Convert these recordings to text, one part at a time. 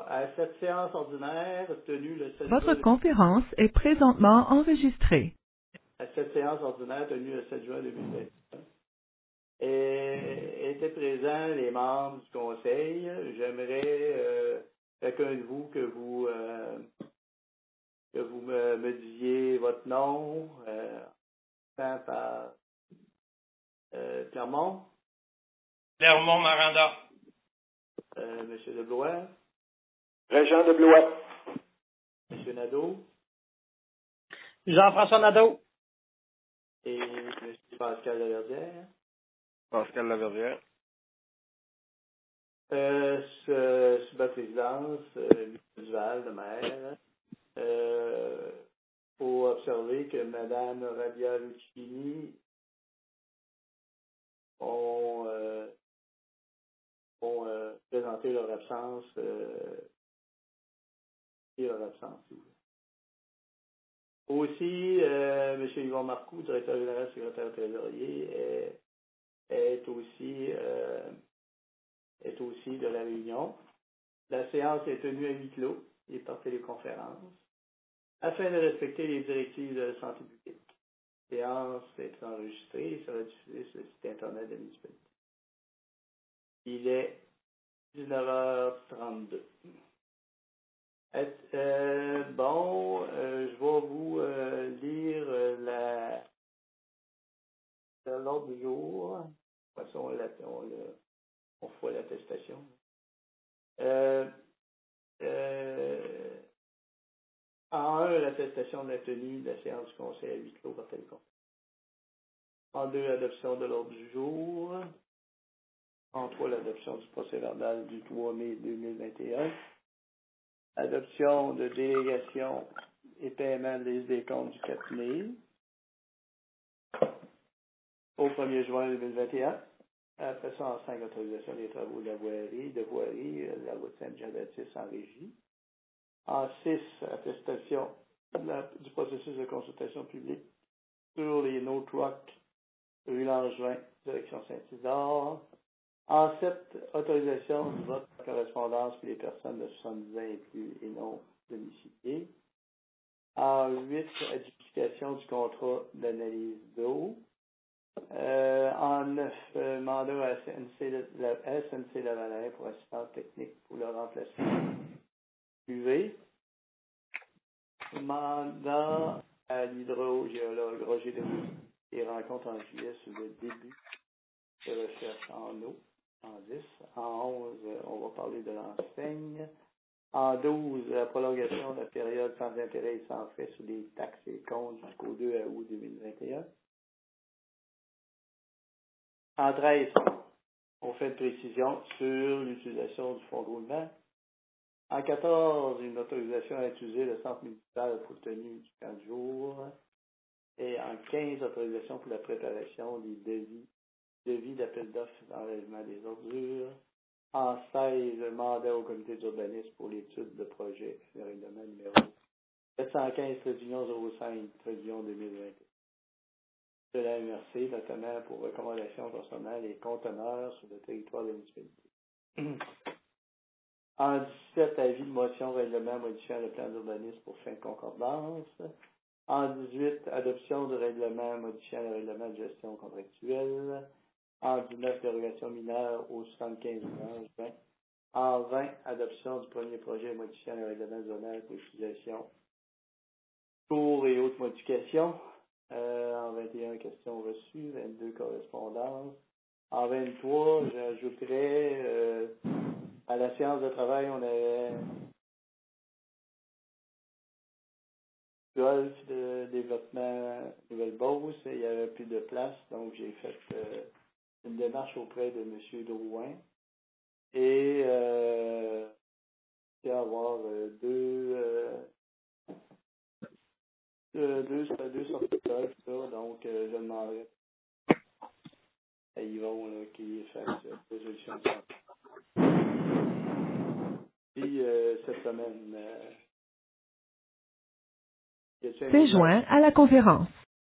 à cette séance ordinaire tenue le 7 Votre juin, conférence est présentement enregistrée. à cette séance ordinaire tenue le 7 juin 2021, et étaient présents les membres du Conseil. J'aimerais chacun de vous que vous me disiez votre nom, tant par Clermont, Clermont-Maranda. M. Deblois, Régent de Blois. M. Nadeau Jean-François Nadeau. et M. Pascal Laverdière. Pascal Laverdière. Sous ma présidence, Michel Duval, le maire, faut observer que Mme Rabia Lucchini ont présenté leur absence, Aussi, M. Yvon Marcoux, directeur général, secrétaire trésorier, est aussi de la réunion. La séance est tenue à huis clos et par téléconférence afin de respecter les directives de la santé publique. La séance est enregistrée et sera diffusée sur le site Internet de la municipalité. Il est 19h32. Je vais vous lire l'ordre du jour. De toute façon, on fera l'attestation. En 1, l'attestation de la tenue de la séance du Conseil à huis clos par téléconférence. En 2, l'adoption de l'ordre du jour. En 3, l'adoption du procès-verbal du 3 mai 2021. Adoption de délégation et paiement de liste des comptes du 4 mai au 1er juin 2021. Après ça, en 5, autorisation des travaux de voirie, la route Saint-Jean-Baptiste en régie. En 6, attestation du processus de consultation publique sur les no trucks rue Langevin, direction Saint-Isidore. En 7, autorisation du vote par correspondance pour les personnes de 70 ans et plus et non domiciliées. En 8, adjudication du contrat d'analyse d'eau. En 9, mandat à SNC Lavalin pour assistance technique pour le remplacement UV. Mandat à l'hydrogéologue Roger Denis et rencontre en juillet sur le début de recherche en eau. En 10. En 11, on va parler de l'enseigne. En 12, la prolongation de la période sans intérêt et sans frais sur les taxes et comptes jusqu'au 2 août 2021. En 13, on fait une précision sur l'utilisation du fonds de roulement. En 14, une autorisation à utiliser le centre municipal pour tenue du camp de jour. Et en 15, autorisation pour la préparation des devis d'appel d'offres d'enlèvement des ordures. En 16, mandat au comité d'urbanisme pour l'étude de projet, le règlement numéro 715-05, révision 2021. De la MRC, notamment pour recommandation concernant les conteneurs sur le territoire de la municipalité. En 17, avis de motion règlement modifiant le plan d'urbanisme pour fin de concordance. En 18, adoption du règlement modifiant le règlement de gestion contractuelle. En 19, dérogation mineure au 75 orange 20. En 20, adoption du premier projet modifiant le règlement zonal pour l'utilisation cours et autres modifications. En 21, questions reçues. 22, correspondance. En 23, j'ajouterais à la séance de travail, on avait golf de développement Nouvelle-Beauce, il n'y avait plus de place, donc j'ai fait une démarche auprès de M. Drouin et il y a avoir deux sorties de golf, ça, donc je demanderais à Yvon là, qui fasse résolution de ça. Puis cette semaine, Fait joint à la conférence.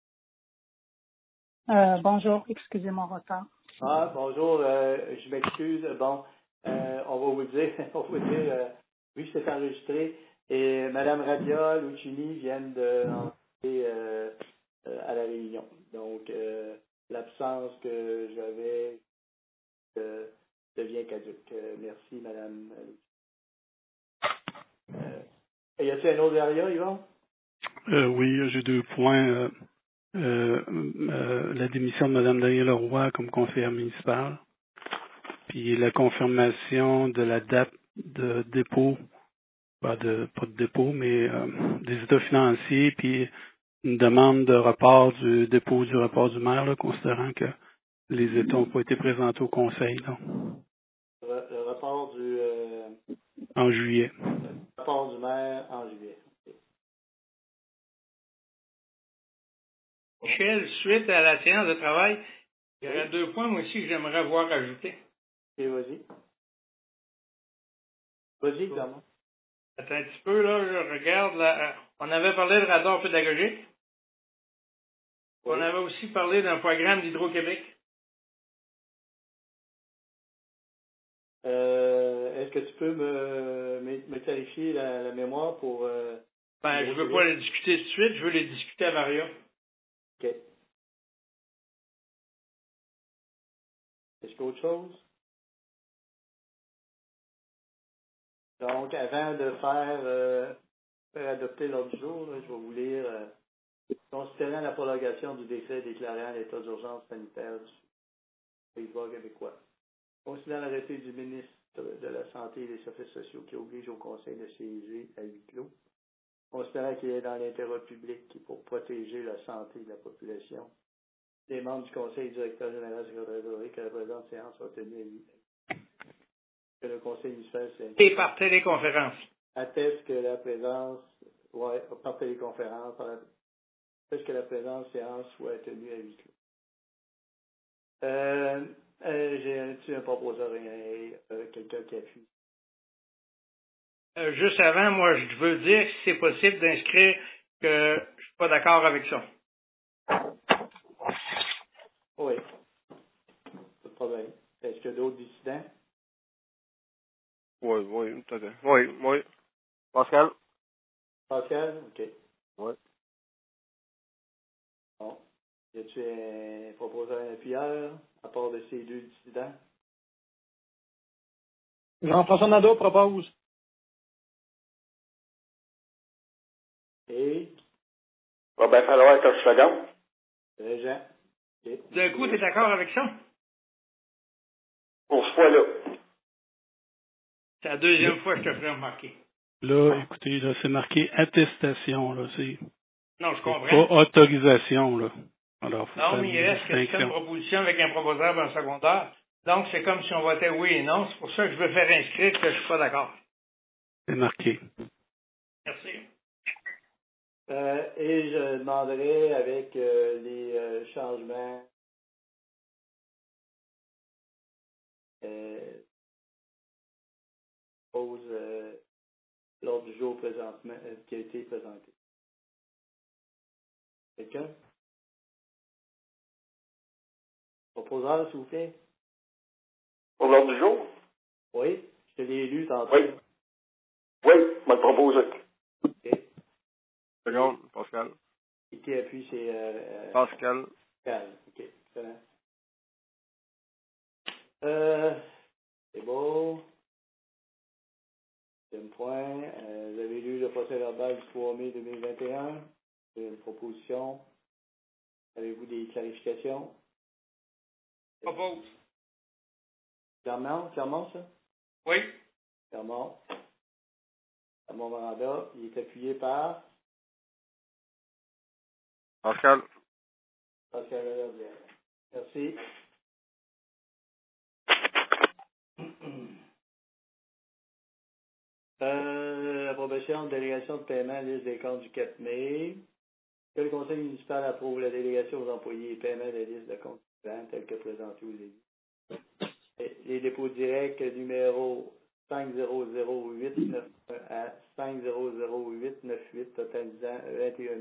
Bonjour, excusez mon retard. Bonjour, je m'excuse. Bon, on va vous dire, Oui, c'est enregistré. Et Mme Radia, Lucchini viennent d'entrer à la réunion. Donc, l'absence que j'avais devient caduque. Merci, Mme y a-t-il un autre derrière, Yvon? Oui, j'ai 2 points. La démission de Mme Danielle Leroy comme conseillère municipale, puis la confirmation de la date de dépôt, pas de dépôt, mais des états financiers, puis une demande de report du dépôt du rapport du maire, là, considérant que les états n'ont pas été présentés au conseil là. Le rapport En juillet. Le rapport du maire en juillet. Michel, suite à la séance de travail, il y aurait 2 points, moi aussi, que j'aimerais voir ajoutés. OK, vas-y. Vas-y, Clément. Attends un petit peu, là, je regarde. Là, on avait parlé de radar pédagogique. Oui. On avait aussi parlé d'un programme d'Hydro-Québec. Est-ce que tu peux me clarifier la mémoire pour... Ben, je veux pas les discuter tout de suite, je veux les discuter à Maria. OK. Est-ce qu'il y a autre chose? Donc, avant de faire adopter l'ordre du jour, là, je vais vous lire considérant la prolongation du décret déclarant l'état d'urgence sanitaire du territoire québécois. Considérant l'arrêté du ministre de la Santé et des Services sociaux qui oblige au Conseil de siéger à huis clos. Considérant qu'il est dans l'intérêt public et pour protéger la santé de la population, les membres du Conseil directeur général secrétaire que la présente séance soit tenue à huis clos. Que le Conseil municipal Et par téléconférence. atteste que la présence, par téléconférence, atteste que la présente séance soit tenue à huis clos. J'ai un proposeur, quelqu'un qui appuie. Juste avant, moi, je veux dire si c'est possible d'inscrire que je suis pas d'accord avec ça. Oui, pas de problème. Est-ce qu'il y a d'autres dissidents? Oui, tout à fait. Oui. Pascal? Pascal? OK. Oui. Bon. Y a-t-il un proposeur, un appuyeur, à part de ces 2 dissidents? Jean-François Nadeau propose. Et? Robert Fallois, est-ce que je seconde? Régent. OK. D'un coup, tu es d'accord avec ça? Pour ce fois-là. C'est la 2e fois que je te ferai remarquer. Là, écoutez, là, c'est marqué attestation, là, c'est Non, je comprends. pas autorisation, là. Alors, faut Non, faire mais il une reste que c'est une distinction. proposition avec un proposeur dans le secondaire. Donc, c'est comme si on votait oui et non. C'est pour ça que je veux faire inscrire que je suis pas d'accord. C'est marqué. Merci. Et je demanderai avec les changements pose l'ordre du jour présentement qui a été présenté. Quelqu'un? Proposeur, s'il vous plaît? Pour l'ordre du jour? Oui, je te l'ai lu tantôt. Oui, je vais le proposer. OK. Seconde, Pascal. Et qui appuie, c'est Pascal. Pascal. OK, excellent. C'est beau. Deuxième point. Vous avez lu le procès verbal du 3 mai 2021. C'est une proposition. Avez-vous des clarifications? Propose. Clairement, ça? Oui. Clairement. À mon mandat, il est appuyé par Pascal. Pascal Laverdière. Merci. Approbation de délégation de paiement à liste des comptes du 4 mai. Que le conseil municipal approuve la délégation aux employés et paiement de la liste de comptes telle que présentée aux élus. Les dépôts directs numéro 50089 à 5000898 totalisant 21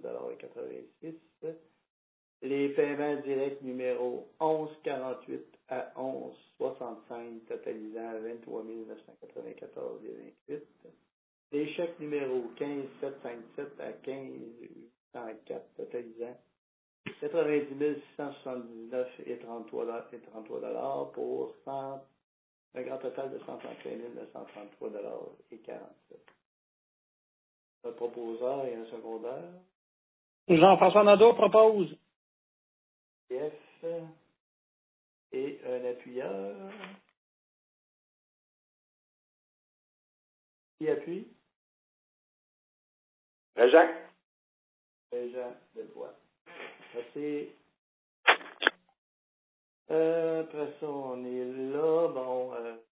259,86 $. Les paiements directs numéro 1148 à à 11,65 totalisant 23 994,28. Les chèques numéro 15,757 à 15,804 totalisant 90 679,33 dollars pour un grand total de 135 933 dollars et 47. Un proposeur et un secondaire. Jean-François Nadeau propose. F et un appuyeur. Qui appuie? Régent. Régent Delbois. Merci. Après ça, on est là. Bon,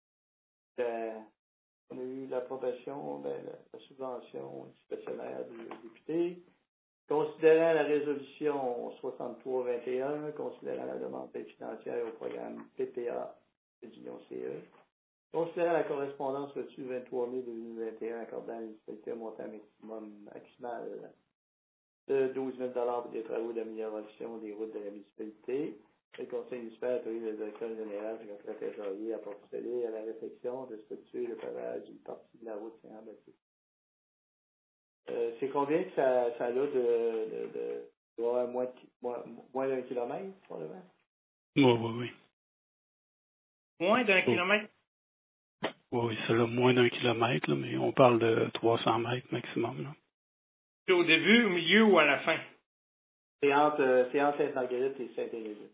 on a eu l'approbation, la subvention discrétionnaire du député. Considérant la résolution 63-21, considérant la demande d'aide financière au programme PPA de l'Union CE, considérant la correspondance reçue le 23 mai 2021 accordant à l'municipalité un montant maximal de 12 000 pour des travaux d'amélioration des routes de la municipalité, le conseil municipal a autorisé le directeur général et le trésorier à procéder à la réflexion de structurer le pavage d'une partie de la route Saint-Baptiste. C'est combien que ça a de moins d'un kilomètre, probablement? Oui. Moins d'un kilomètre? Oui, c'est là moins d'un kilomètre, là, mais on parle de 300 mètres maximum. Là. C'est au début, au milieu ou à la fin? C'est entre Sainte-Marguerite et Saint-Élisée.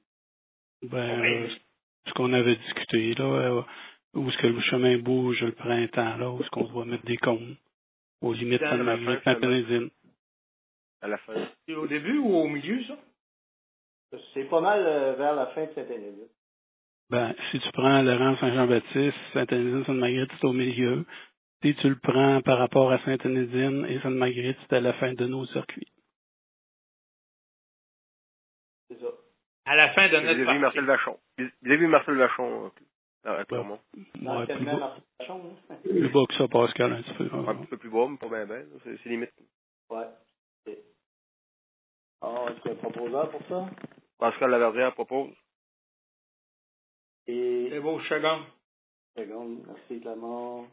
Ce qu'on avait discuté, là, où est-ce que le chemin bouge le printemps, là, où est-ce qu'on doit mettre des cônes, aux limites de Sainte-Pénézine. À la fin. C'est au début ou au milieu, ça? C'est pas mal vers la fin de Saint-Élisée. Si tu prends le rang Saint-Jean-Baptiste, Sainte-Élisine, Sainte-Marguerite, c'est au milieu. Si tu le prends par rapport à Sainte-Élisine et Sainte-Marguerite, c'est à la fin de nos circuits. C'est ça. À la fin de notre partie. Marcel Vachon. Vous avez vu Marcel Vachon à Clermont? Ouais, plus bas que ça, Pascal, un petit peu. Un petit peu plus bas, mais pas bien. C'est limite. Ouais. Okay. Est-ce qu'il y a un proposeur pour ça? Pascal Laverdière propose. Et... C'est beau, seconde. Merci Clément.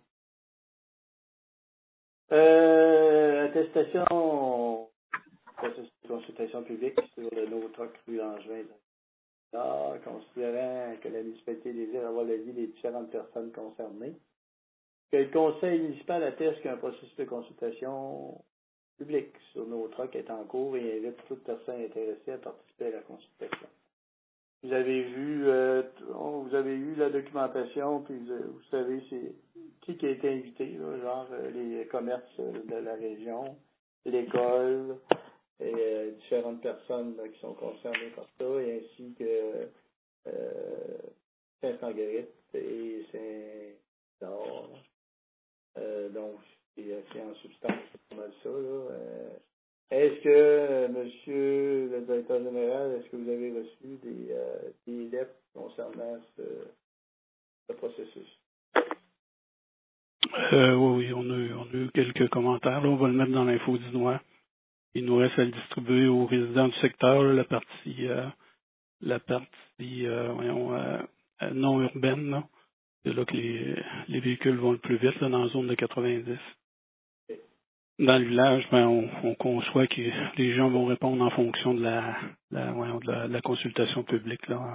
Attestation, consultation publique sur le no-truck rue Langevin. Considérant que la municipalité désire avoir l'avis des différentes personnes concernées, que le conseil municipal atteste qu'un processus de consultation publique sur no-truck est en cours et invite toute personne intéressée à participer à la consultation. Vous avez vu la documentation, puis vous savez c'est qui a été invité, là, genre les commerces de la région, l'école, et différentes personnes là, qui sont concernées par ça, et ainsi que Sainte-Marguerite et Saint-Dor. Donc, c'est en substance, c'est pas mal ça. Là. Est-ce que, monsieur le directeur général, est-ce que vous avez reçu des lettres concernant ce processus? Oui, on a eu quelques commentaires. Là, on va le mettre dans l'info dinois. Il nous reste à le distribuer aux résidents du secteur, là, la partie non urbaine. Là. C'est là que les véhicules vont le plus vite, là, dans la zone de 90. Dans le village, on conçoit que les gens vont répondre en fonction de la consultation publique. Là.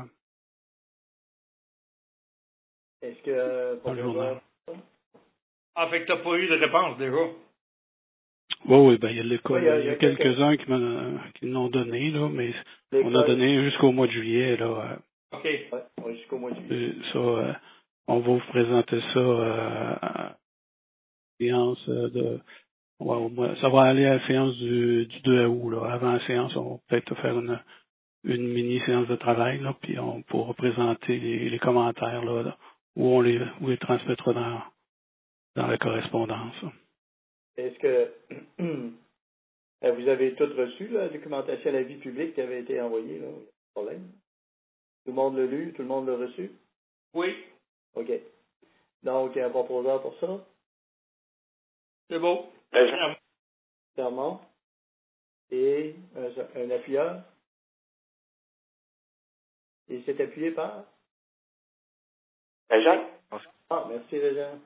Est-ce que dans le journal. Fait que tu n'as pas eu de réponse déjà? Oui, il y a l'école. Il y a quelques-uns qui l'ont donné, là, mais on a donné jusqu'au mois de juillet. Là. OK. Ouais, jusqu'au mois de juillet. Ça, on va vous présenter ça à séance de. Ça va aller à la séance du 2 août. Là. Avant la séance, on va peut-être faire une mini-séance de travail, là, puis on pourra présenter les commentaires là, où on les transmettra dans la correspondance. Est-ce que vous avez tout reçu, la documentation à la vie publique qui avait été envoyée, là? Problème? Tout le monde l'a lu, tout le monde l'a reçu? Oui. OK. Donc, il y a un proposeur pour ça? C'est beau. Clairement. Et un appuyeur? Et c'est appuyé par? Jean? Ah, merci, Régent.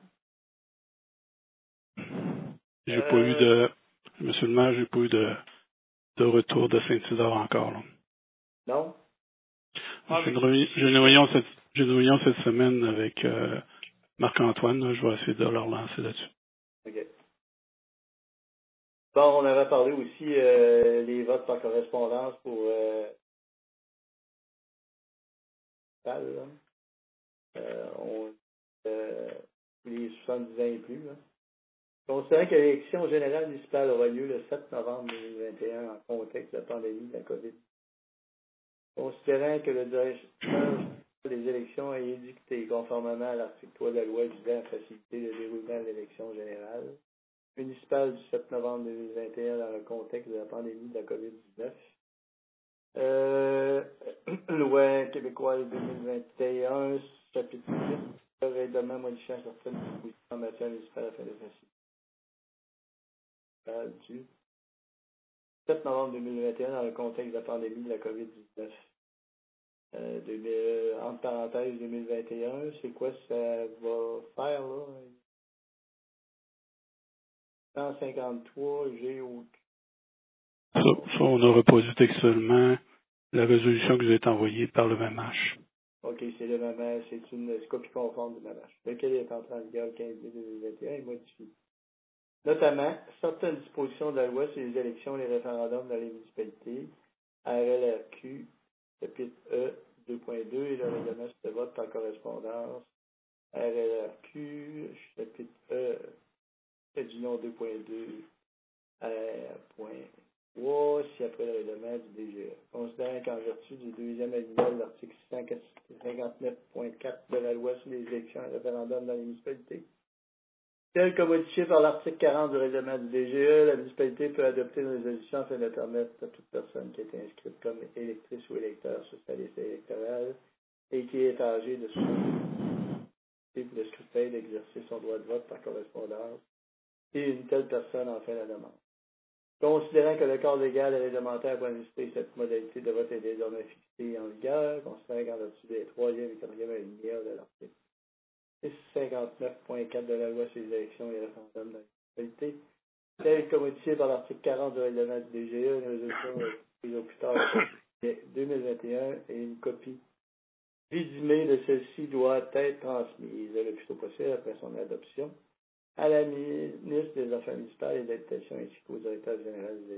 J'ai pas eu de, Monsieur le maire, j'ai pas eu de retour de Saint-Isidore encore, là. Non? J'ai une réunion cette semaine avec Marc-Antoine, là. Je vais essayer de le relancer là-dessus. OK. Bon, on avait parlé aussi les votes par correspondance pour les 70 ans et plus. Là. Considérant que l'élection générale municipale aura lieu le 7 novembre 2021 en contexte de la pandémie de la COVID. Considérant que le directeur des élections a édicté, conformément à l'article 3 de la loi visant à faciliter le déroulement de l'élection générale municipale du 7 novembre 2021 dans le contexte de la pandémie de la COVID-19, loi québécoise 2021, chapitre 8, le règlement modifiant certaines dispositions en matière municipale afin de faciliter du 7 novembre 2021 dans le contexte de la pandémie de la COVID-19. Entre parenthèses 2021, c'est quoi ça va faire là? 153 GO. Ça, on a reposé textuellement la résolution que vous avez envoyée par le MMH. OK, c'est le MMH, c'est une copie conforme du MMH, lequel est entré en vigueur le 15 mai 2021 et modifié. Notamment, certaines dispositions de la loi sur les élections et les référendums dans les municipalités, RLRQ, chapitre E 2.2 et le règlement sur le vote par correspondance, RLRQ, chapitre E, du nom 2.2, R.3, si après le règlement du DGE. Considérant qu'en vertu du deuxième alinéa de l'article 659.4 de la loi sur les élections et référendums dans les municipalités, tel que modifié par l'article 40 du règlement du DGE, la municipalité peut adopter une résolution afin de permettre à toute personne qui est inscrite comme électrice ou électeur sur sa liste électorale et qui est âgée de 60 ans pour le scrutin d'exercer son droit de vote par correspondance et une telle personne en fait la demande. Considérant que le corps légal et réglementaire pour administrer cette modalité de vote est désormais fixé en vigueur, considérant qu'en vertu des 3e et 4e alinéas de l'article 659.4 de la loi sur les élections et les référendums dans la municipalité, tel que modifié par l'article 40 du règlement du DGE, une résolution prise au plus tard 2021 et une copie résumée de celle-ci doit être transmise le plus tôt possible après son adoption à la ministre des Affaires municipales et de l'Habitation ainsi qu'au directeur général des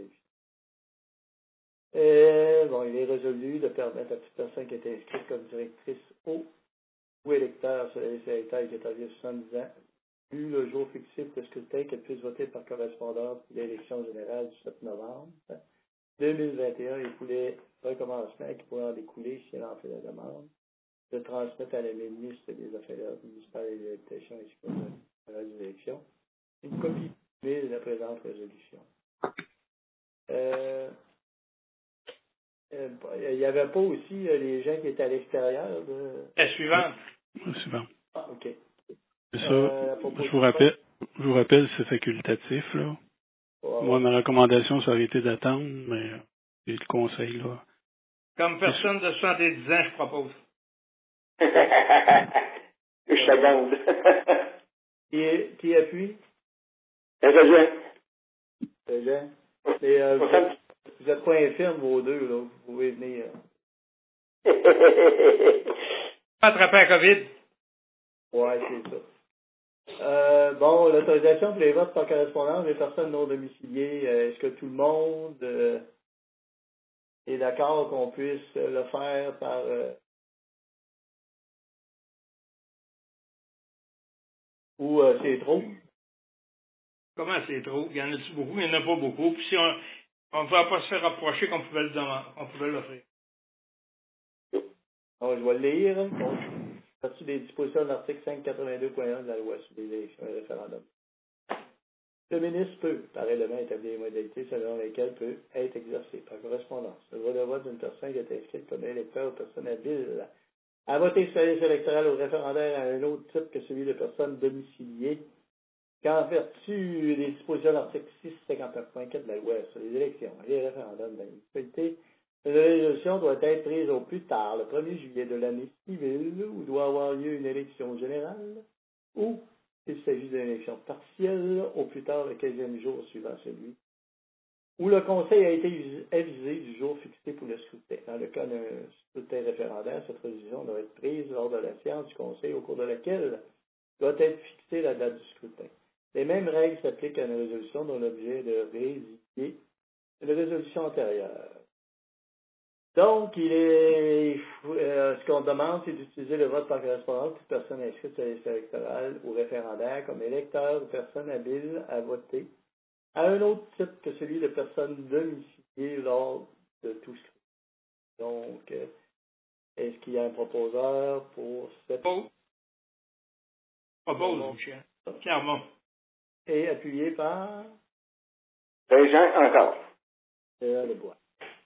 élections. Il est résolu de permettre à toute personne qui est inscrite comme directrice ou électeur sur la liste électorale qui est âgée de 70 ans, vu le jour fixé pour le scrutin, qu'elle puisse voter par correspondance pour l'élection générale du 7 novembre 2021 et pour les recommencements qui pourraient en découler si elle en fait la demande, de transmettre à la ministre des Affaires municipales et de l'Habitation ainsi qu'au directeur des élections une copie de la présente résolution. Il n'y avait pas aussi les gens qui étaient à l'extérieur de... La suivante. La suivante. Ah, OK. C'est ça. Je vous rappelle, c'est facultatif, là. Moi, ma recommandation, ça aurait été d'attendre, mais j'ai le conseil, là. Comme personne de 70 ans, je propose. Je seconde. Qui appuie? Régent. Régent. Vous n'êtes pas infirme, vos deux, là. Vous pouvez venir. Attraper la COVID. Ouais, c'est ça. L'autorisation pour les votes par correspondance des personnes non domiciliées, est-ce que tout le monde est d'accord qu'on puisse le faire par... ou c'est trop? Comment c'est trop? Il y en a-tu beaucoup? Il n'y en a pas beaucoup. Puis si on ne va pas se faire rapprocher qu'on pouvait le demander, on pouvait l'offrir. Alors, je vais le lire. Partie des dispositions de l'article 582.1 de la loi sur les élections et référendums. Le ministre peut, par élément, établir les modalités selon lesquelles peut être exercé par correspondance le droit de vote d'une personne qui est inscrite comme électeur ou personne habile à voter sur la liste électorale ou référendaire à un autre type que celui de personne domiciliée, qu'en vertu des dispositions de l'article 659.4 de la loi sur les élections et les référendums de la municipalité, La résolution doit être prise au plus tard le 1er juillet de l'année civile où doit avoir lieu une élection générale ou, s'il s'agit d'une élection partielle, au plus tard le 15e jour suivant celui où le Conseil a été avisé du jour fixé pour le scrutin. Dans le cas d'un scrutin référendaire, cette résolution doit être prise lors de la séance du Conseil au cours de laquelle doit être fixée la date du scrutin. Les mêmes règles s'appliquent à une résolution dont l'objet est de résilier une résolution antérieure. Donc, ce qu'on demande, c'est d'utiliser le vote par correspondance toute personne inscrite sur la liste électorale ou référendaire comme électeur ou personne habile à voter à un autre titre que celui de personne domiciliée lors de tout scrutin. Donc, est-ce qu'il y a un proposeur pour cette... Propose, Michel. Clairement. Et appuyé par... Régent encore. Le bois.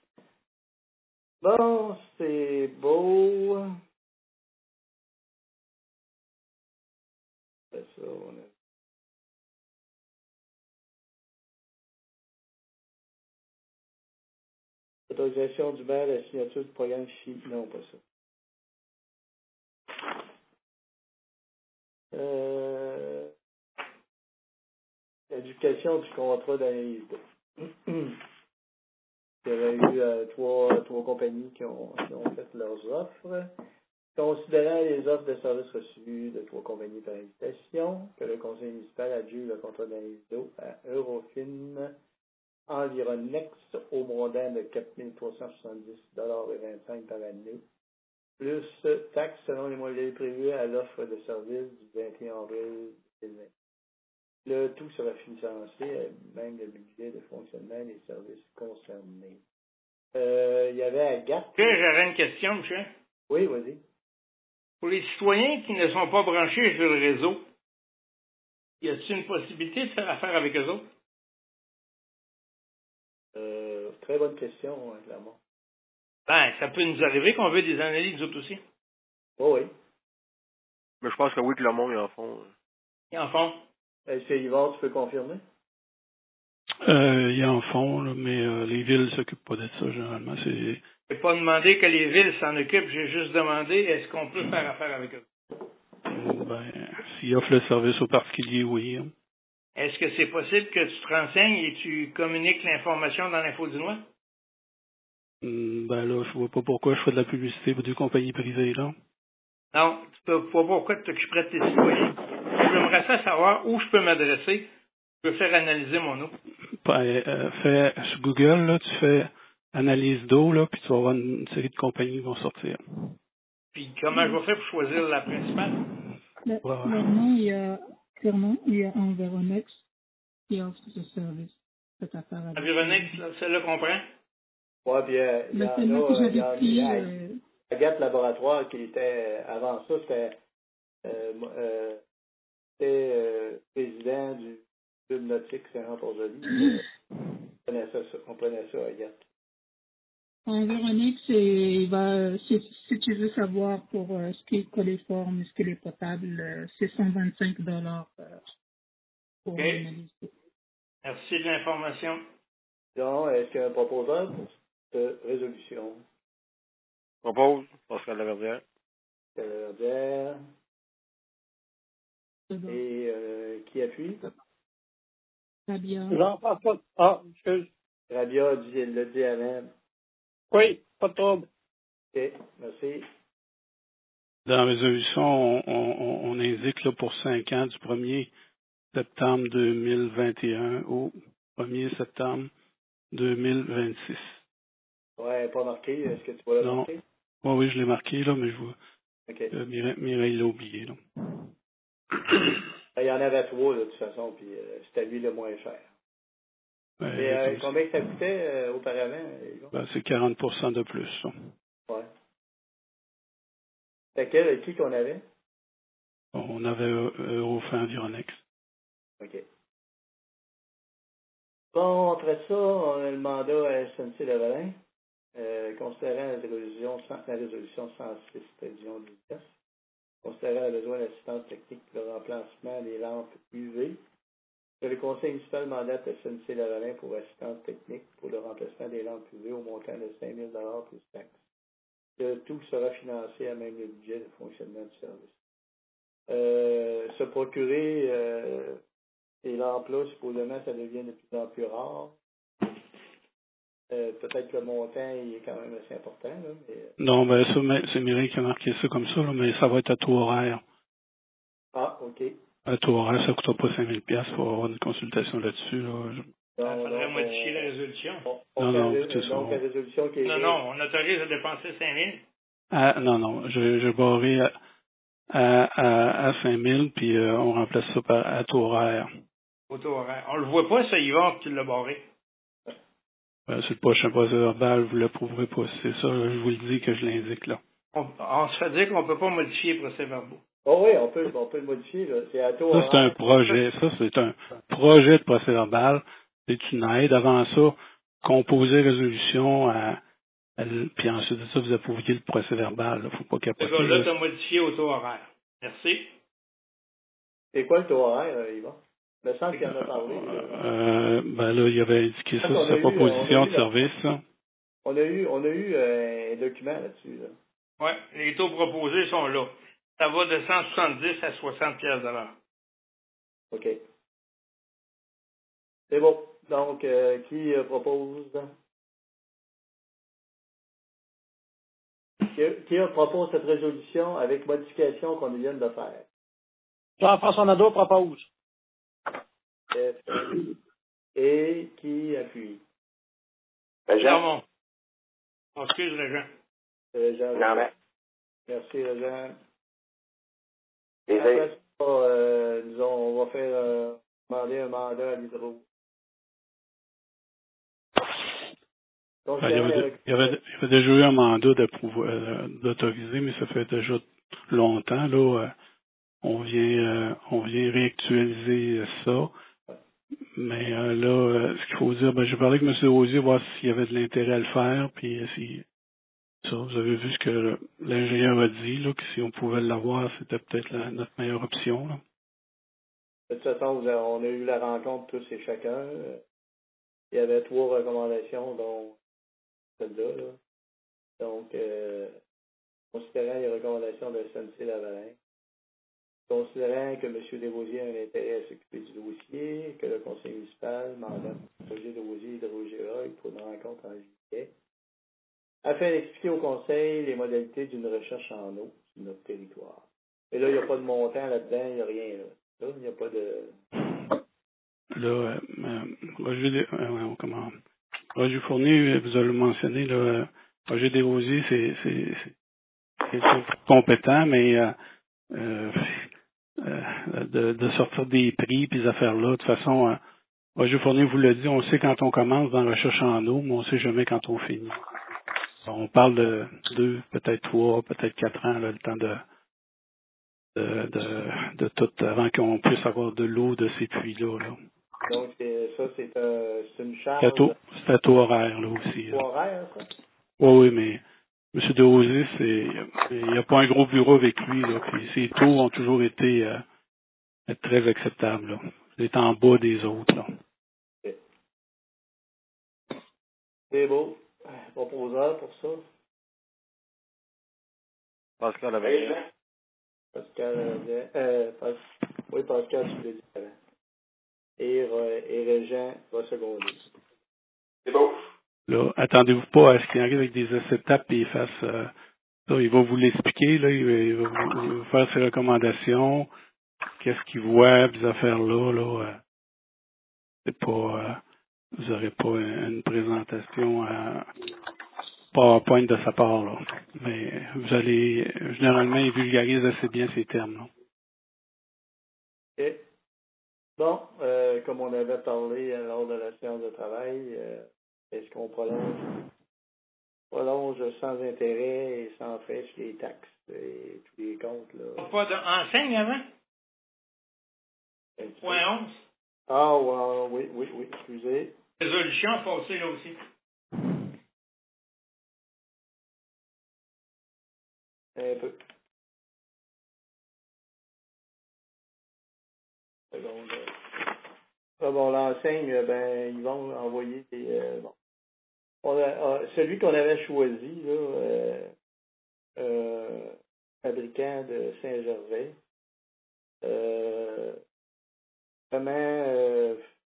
Bon, c'est beau. C'est ça, on a... Autorisation du maire, la signature du programme FI. Non, pas ça. L'éducation du contrat d'analyse. Il y avait eu trois compagnies qui ont fait leurs offres. Considérant les offres de services reçus de 3 compagnies par invitation, que le conseil municipal adjuge le contrat d'analyse d'eau à Eurofin Environex au montant de 4 370,25 $ par année, plus taxes selon les moyens prévus à l'offre de service du 21 avril 2020. Le tout sera financé à même le budget de fonctionnement des services concernés. Il y avait Agathe. J'aurais une question, Michel. Oui, vas-y. Pour les citoyens qui ne sont pas branchés sur le réseau, y a-t-il une possibilité de faire affaire avec eux autres? Très bonne question, clairement. Ben, ça peut nous arriver qu'on veut des analyses nous autres aussi. Oh, oui. Mais je pense que oui, que le monde, ils en font. Ils en font. Est-ce que Yvon, tu peux confirmer? Ils en font, là, mais les villes s'occupent pas de ça, généralement. Je n'ai pas demandé que les villes s'en occupent, j'ai juste demandé est-ce qu'on peut faire affaire avec eux? Ben, s'ils offrent le service aux particuliers, oui. Hein. Est-ce que c'est possible que tu te renseignes et tu communiques l'information dans l'info du Noir? Ben là, je vois pas pourquoi je fais de la publicité pour des compagnies privées, là. Non, tu peux pas pourquoi tu t'occuperais de tes citoyens. J'aimerais ça savoir où je peux m'adresser. Je peux faire analyser mon eau. Ben, fais sur Google, là, tu fais analyse d'eau, là, puis tu vas avoir une série de compagnies qui vont sortir. Puis comment je vais faire pour choisir la principale? Clairement, il y a Environex qui offre ce service, cette affaire. Environex, celle-là qu'on prend? Oui, puis il y a Agathe Laboratoire qui était, avant ça, c'était président du club nautique Saint-Jean-Port-Joli. On prenait ça, Agathe. Environex, si tu veux savoir pour ce qui est coliforme, ce qui est potable, c'est 125 $ pour l'analyse. Merci de l'information. Donc, est-ce qu'il y a un proposeur pour cette résolution? Propose, Pascal Laverdière. Pascal Laverdière. Et qui appuie? Rabia. Jean-François. Excuse. Rabia le dit à même. Oui, pas de trouble. OK, merci. Dans la résolution, on indique là, pour 5 ans du 1er septembre 2021 au 1er septembre 2026. Ouais, pas marqué. Est-ce que tu vas le marquer? Oui, je l'ai marqué, là, mais je vois. OK. Mireille l'a oublié, là. Il y en avait 3, là, de toute façon, puis c'était lui le moins cher. Et combien que ça coûtait auparavant? Ben, c'est 40% de plus, ça. Ouais. C'était qui qu'on avait? On avait Eurofin Environex. OK. Bon, après ça, on a le mandat à SNC-Lavalin, considérant la résolution 106, prévision 19, considérant le besoin d'assistance technique pour le remplacement des lampes UV que le conseil municipal mandate SNC-Lavalin pour assistance technique pour le remplacement des lampes UV au montant de 5 000 plus taxes. Le tout sera financé à même le budget de fonctionnement du service. Se procurer des lampes-là, supposément, ça devient de plus en plus rare. Peut-être que le montant il est quand même assez important. Là, mais... Non, ben ça, c'est Mireille qui a marqué ça comme ça, là, mais ça va être à taux horaire. Ah, OK. À taux horaire, ça ne coûtera pas 5 000 $ pour avoir une consultation là-dessus. Là. Il faudrait modifier la résolution. Non, c'est ça. Donc, la résolution qui est... Non, on autorise à dépenser 5 000. Ah, non, je barré à 5 000, puis on remplace ça par à taux horaire. Au taux horaire. On le voit pas, ça, Yvan, que tu l'as barré. C'est le prochain procès verbal, vous ne l'approuverez pas. C'est ça, je vous le dis que je l'indique là. On se fait dire qu'on ne peut pas modifier les procès-verbaux. Oh oui, on peut le modifier. Là. C'est à taux ça, c'est un projet. Ça, c'est un projet de procès verbal. C'est une aide. Avant ça, composer résolution puis ensuite de ça, vous approuviez le procès verbal. Il ne faut pas capoter. Là, tu as modifié au taux horaire. Merci. C'est quoi le taux horaire, Yvan? Il me semble qu'il y en a parlé. Ben là, il y avait indiqué ça, sa proposition de service. Là. On a eu un document là-dessus. Là. Oui, les taux proposés sont là. Ça va de 170 à 60 pièces de l'heure. OK. C'est bon. Donc, qui propose? Qui propose cette résolution avec modification qu'on vient de faire? Jean-François Nadeau propose. Et qui appuie? Jean. Excuse, Régent. Non, mais. Merci, Régent. Après ça, on va faire demander un mandat à l'hydro. Donc, il y avait déjà eu un mandat d'autoriser, mais ça fait déjà longtemps. Là, on vient réactualiser ça. Mais là, ce qu'il faut dire, j'ai parlé avec M. Rosier, voir s'il y avait de l'intérêt à le faire, puis si ça, vous avez vu ce que l'ingénieur a dit, là, que si on pouvait l'avoir, c'était peut-être notre meilleure option. Là. De toute façon, on a eu la rencontre tous et chacun. Il y avait 3 recommandations, dont celle-là. Là. Donc, considérant les recommandations de SNC-Lavalin, considérant que M. Desrosiers a un intérêt à s'occuper du dossier, que le conseil municipal mandate Roger Desrosiers et Hydro-Géologue pour une rencontre en juillet, afin d'expliquer au conseil les modalités d'une recherche en eau sur notre territoire. Et là, il n'y a pas de montant là-dedans, il n'y a rien. Là, il n'y a pas de... Là, Roger Fournier, vous avez mentionné, là, Roger Desrosiers, c'est compétent, mais de sortir des prix et des affaires-là, de toute façon, Roger Fournier vous l'a dit, on sait quand on commence dans la recherche en eau, mais on ne sait jamais quand on finit. On parle de 2, peut-être 3, peut-être 4 ans, là, le temps de tout, avant qu'on puisse avoir de l'eau de ces puits-là. Là. Donc, c'est une charge... C'est à taux horaire, là, aussi. Taux horaire, ça? Oui, mais M. Desrosiers, il n'y a pas un gros bureau avec lui, là, puis ses taux ont toujours été très acceptables, là. Il est en bas des autres, là. Okay. C'est beau. Proposeur pour ça? Pascal avait Pascal, tu l'as dit avant. Et Régent va seconder. C'est beau. Là, attendez-vous pas à ce qu'il arrive avec des acceptables et il fasse ça, il va vous l'expliquer, là, il va vous faire ses recommandations, qu'est-ce qu'il voit, des affaires-là, là, c'est pas vous n'aurez pas une présentation à PowerPoint de sa part, là. Mais vous allez généralement il vulgarise assez bien ces termes, là. OK. Bon, comme on avait parlé lors de la séance de travail, est-ce qu'on prolonge sans intérêt et sans frais sur les taxes et tous les comptes, là? Pas d'enseigne avant? Point 11. Ah, oui, excusez. Résolution à passer là aussi. Un peu. Seconde. Bon, l'enseigne, ils vont envoyer des... bon. Celui qu'on avait choisi, là, fabricant de Saint-Gervais, vraiment,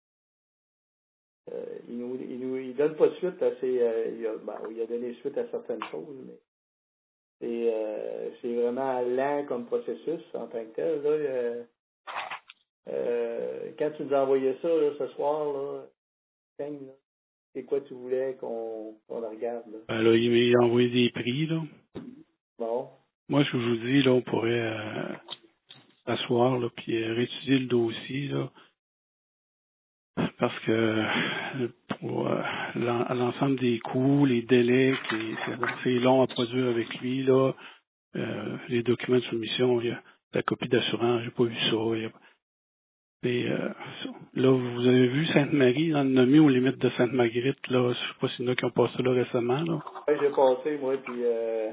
il donne pas suite à ses... il a donné suite à certaines choses, mais c'est vraiment lent comme processus en tant que tel. Là, quand tu nous as envoyé ça là, ce soir, là, c'est quoi tu voulais qu'on le regarde? Là? Là, il m'a envoyé des prix. Là. Bon. Moi, ce que je vous dis, là, on pourrait s'asseoir là, puis réétudier le dossier. Là, parce que pour l'ensemble des coûts, les délais, c'est long à produire avec lui, là, les documents de soumission, il y a la copie d'assurance, j'ai pas vu ça. Là, vous avez vu Sainte-Marie, on a mis aux limites de Sainte-Marguerite, là, je sais pas s'il y en a qui ont passé là récemment, là. Oui, j'ai passé, moi, puis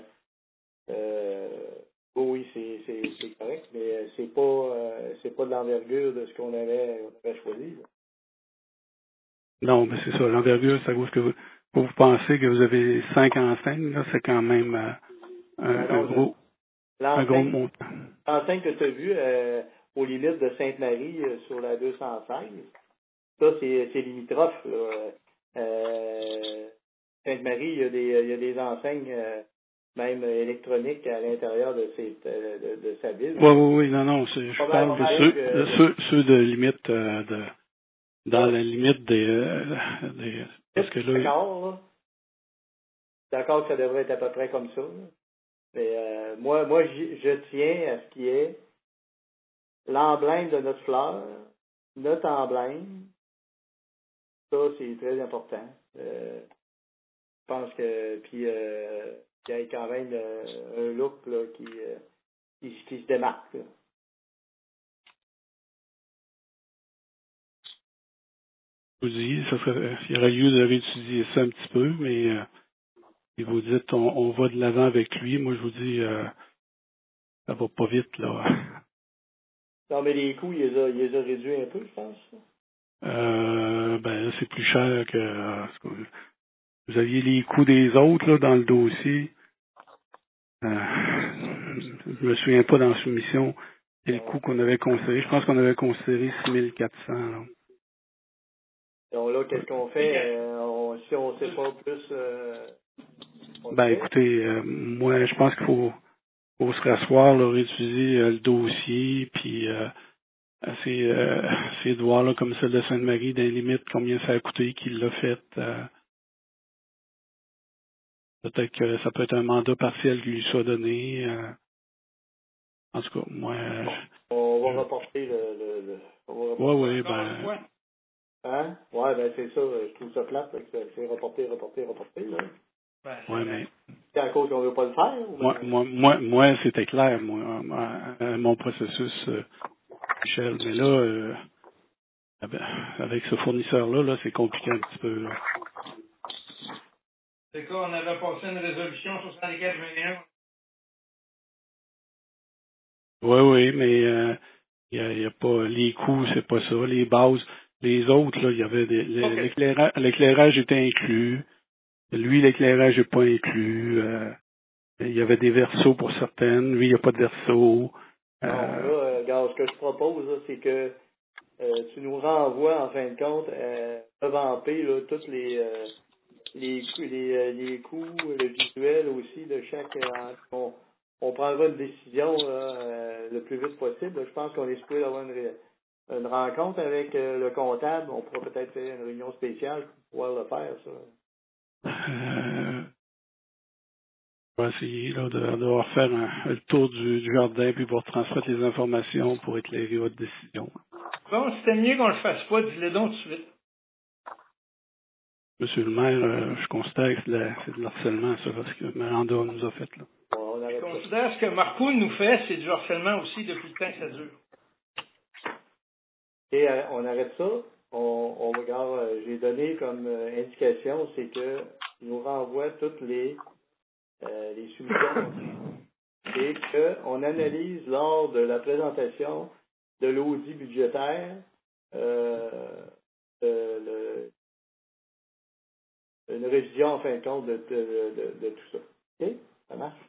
oui, c'est correct, mais c'est pas de l'envergure de ce qu'on avait choisi. Là. Non, mais c'est ça, l'envergure, ça cause que vous pensez que vous avez 5 enseignes, là, c'est quand même un gros montant. L'enseigne que tu as vue aux limites de Sainte-Marie sur la 216, ça, c'est limitrophe. Là. Sainte-Marie, il y a des enseignes même électroniques à l'intérieur de sa ville. Oui, non, je parle de ceux de limite dans la limite des parce que là. D'accord que ça devrait être à peu près comme ça. Là. Mais moi je tiens à ce qui est l'emblème de notre fleur, notre emblème. Ça, c'est très important. Je pense que puis il y a quand même un look là, qui se démarque. Là. Je vous dis, il y aurait lieu de réétudier ça un petit peu, mais si vous dites on va de l'avant avec lui, moi je vous dis ça va pas vite là. Non, mais les coûts, il les a réduits un peu, je pense. C'est plus cher que vous aviez les coûts des autres là dans le dossier. Je me souviens pas dans la soumission et le coût qu'on avait considéré. Je pense qu'on avait considéré 6400. Là. Donc là, qu'est-ce qu'on fait? Si on ne sait pas plus... écoutez, moi, je pense qu'il faut se rasseoir, là, réutiliser le dossier, puis essayer de voir, là, comme celle de Sainte-Marie, dans les limites, combien ça a coûté, qui l'a fait. Peut-être que ça peut être un mandat partiel qui lui soit donné. En tout cas, moi... on va reporter Oui, Hein? Ouais, c'est ça. Je trouve ça plate, c'est reporter, là. Oui, mais... C'est à cause qu'on ne veut pas le faire? Ou moi c'était clair, mon processus, Michel. Mais là, avec ce fournisseur-là, là, c'est compliqué un petit peu. Là. C'est quoi, on avait passé une résolution 64-21. Oui, mais il y a pas les coûts, c'est pas ça. Les bases, les autres, là, il y avait l'éclairage était inclus. Lui, l'éclairage n'est pas inclus. Il y avait des versos pour certaines. Lui, il n'y a pas de versos. Là, regarde, ce que je propose, là, c'est que tu nous renvoies, en fin de compte, revamper là, toutes les coûts, le visuel aussi de chaque... on prendra une décision le plus vite possible. Je pense qu'on est supposé avoir une rencontre avec le comptable. On pourra peut-être faire une réunion spéciale pour pouvoir le faire, ça. On va essayer là, de refaire le tour du jardin puis pour transmettre les informations pour éclairer votre décision. Bon, c'était mieux qu'on le fasse pas, dis-le donc tout de suite. Monsieur le maire, je constate que c'est de l'harcèlement, ça, parce que Miranda nous a fait là. Je considère ce que Marcoux nous fait, c'est du harcèlement aussi depuis le temps que ça dure. Et on arrête ça. On regarde, j'ai donné comme indication, c'est que nous renvoie toutes les soumissions et qu'on analyse lors de la présentation de l'audit budgétaire une révision en fin de compte de tout ça. OK? Ça marche?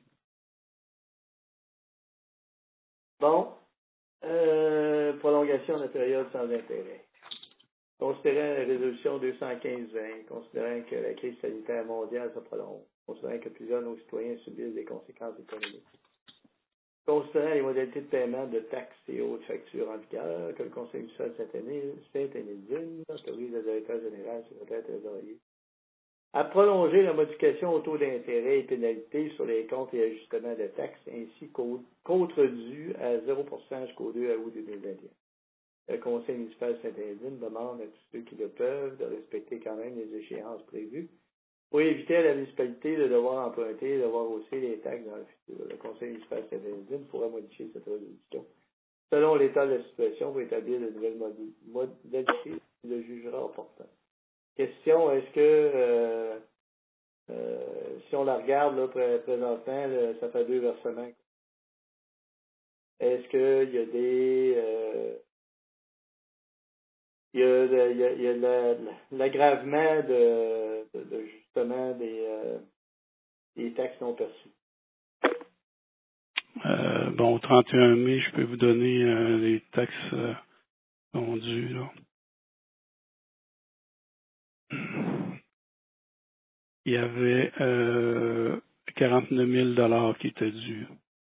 Bon. Prolongation de la période sans intérêt. Considérant la résolution 215-20, considérant que la crise sanitaire mondiale se prolonge, considérant que plusieurs de nos citoyens subissent des conséquences économiques, considérant les modalités de paiement de taxes et autres factures en vigueur, que le Conseil municipal Saint-Émile autorise le directeur général, secrétaire trésorier, à prolonger la modification au taux d'intérêt et pénalités sur les comptes et ajustements de taxes ainsi qu'autres-dus à 0% jusqu'au 2 août 2021. Le Conseil municipal Saint-Émile demande à tous ceux qui le peuvent de respecter quand même les échéances prévues pour éviter à la municipalité de devoir emprunter et de devoir hausser les taxes dans le futur. Le Conseil municipal Saint-Émile pourra modifier cette résolution selon l'état de la situation pour établir de nouvelles modalités qu'il le jugera opportun. Question, est-ce que si on la regarde là, présentement, là, ça fait 2 versements. Est-ce qu'il y a des il y a l'aggravement de justement des taxes non perçues. Bon, au 31 mai, je peux vous donner les taxes non dues, là. Il y avait 49 000 qui étaient dus.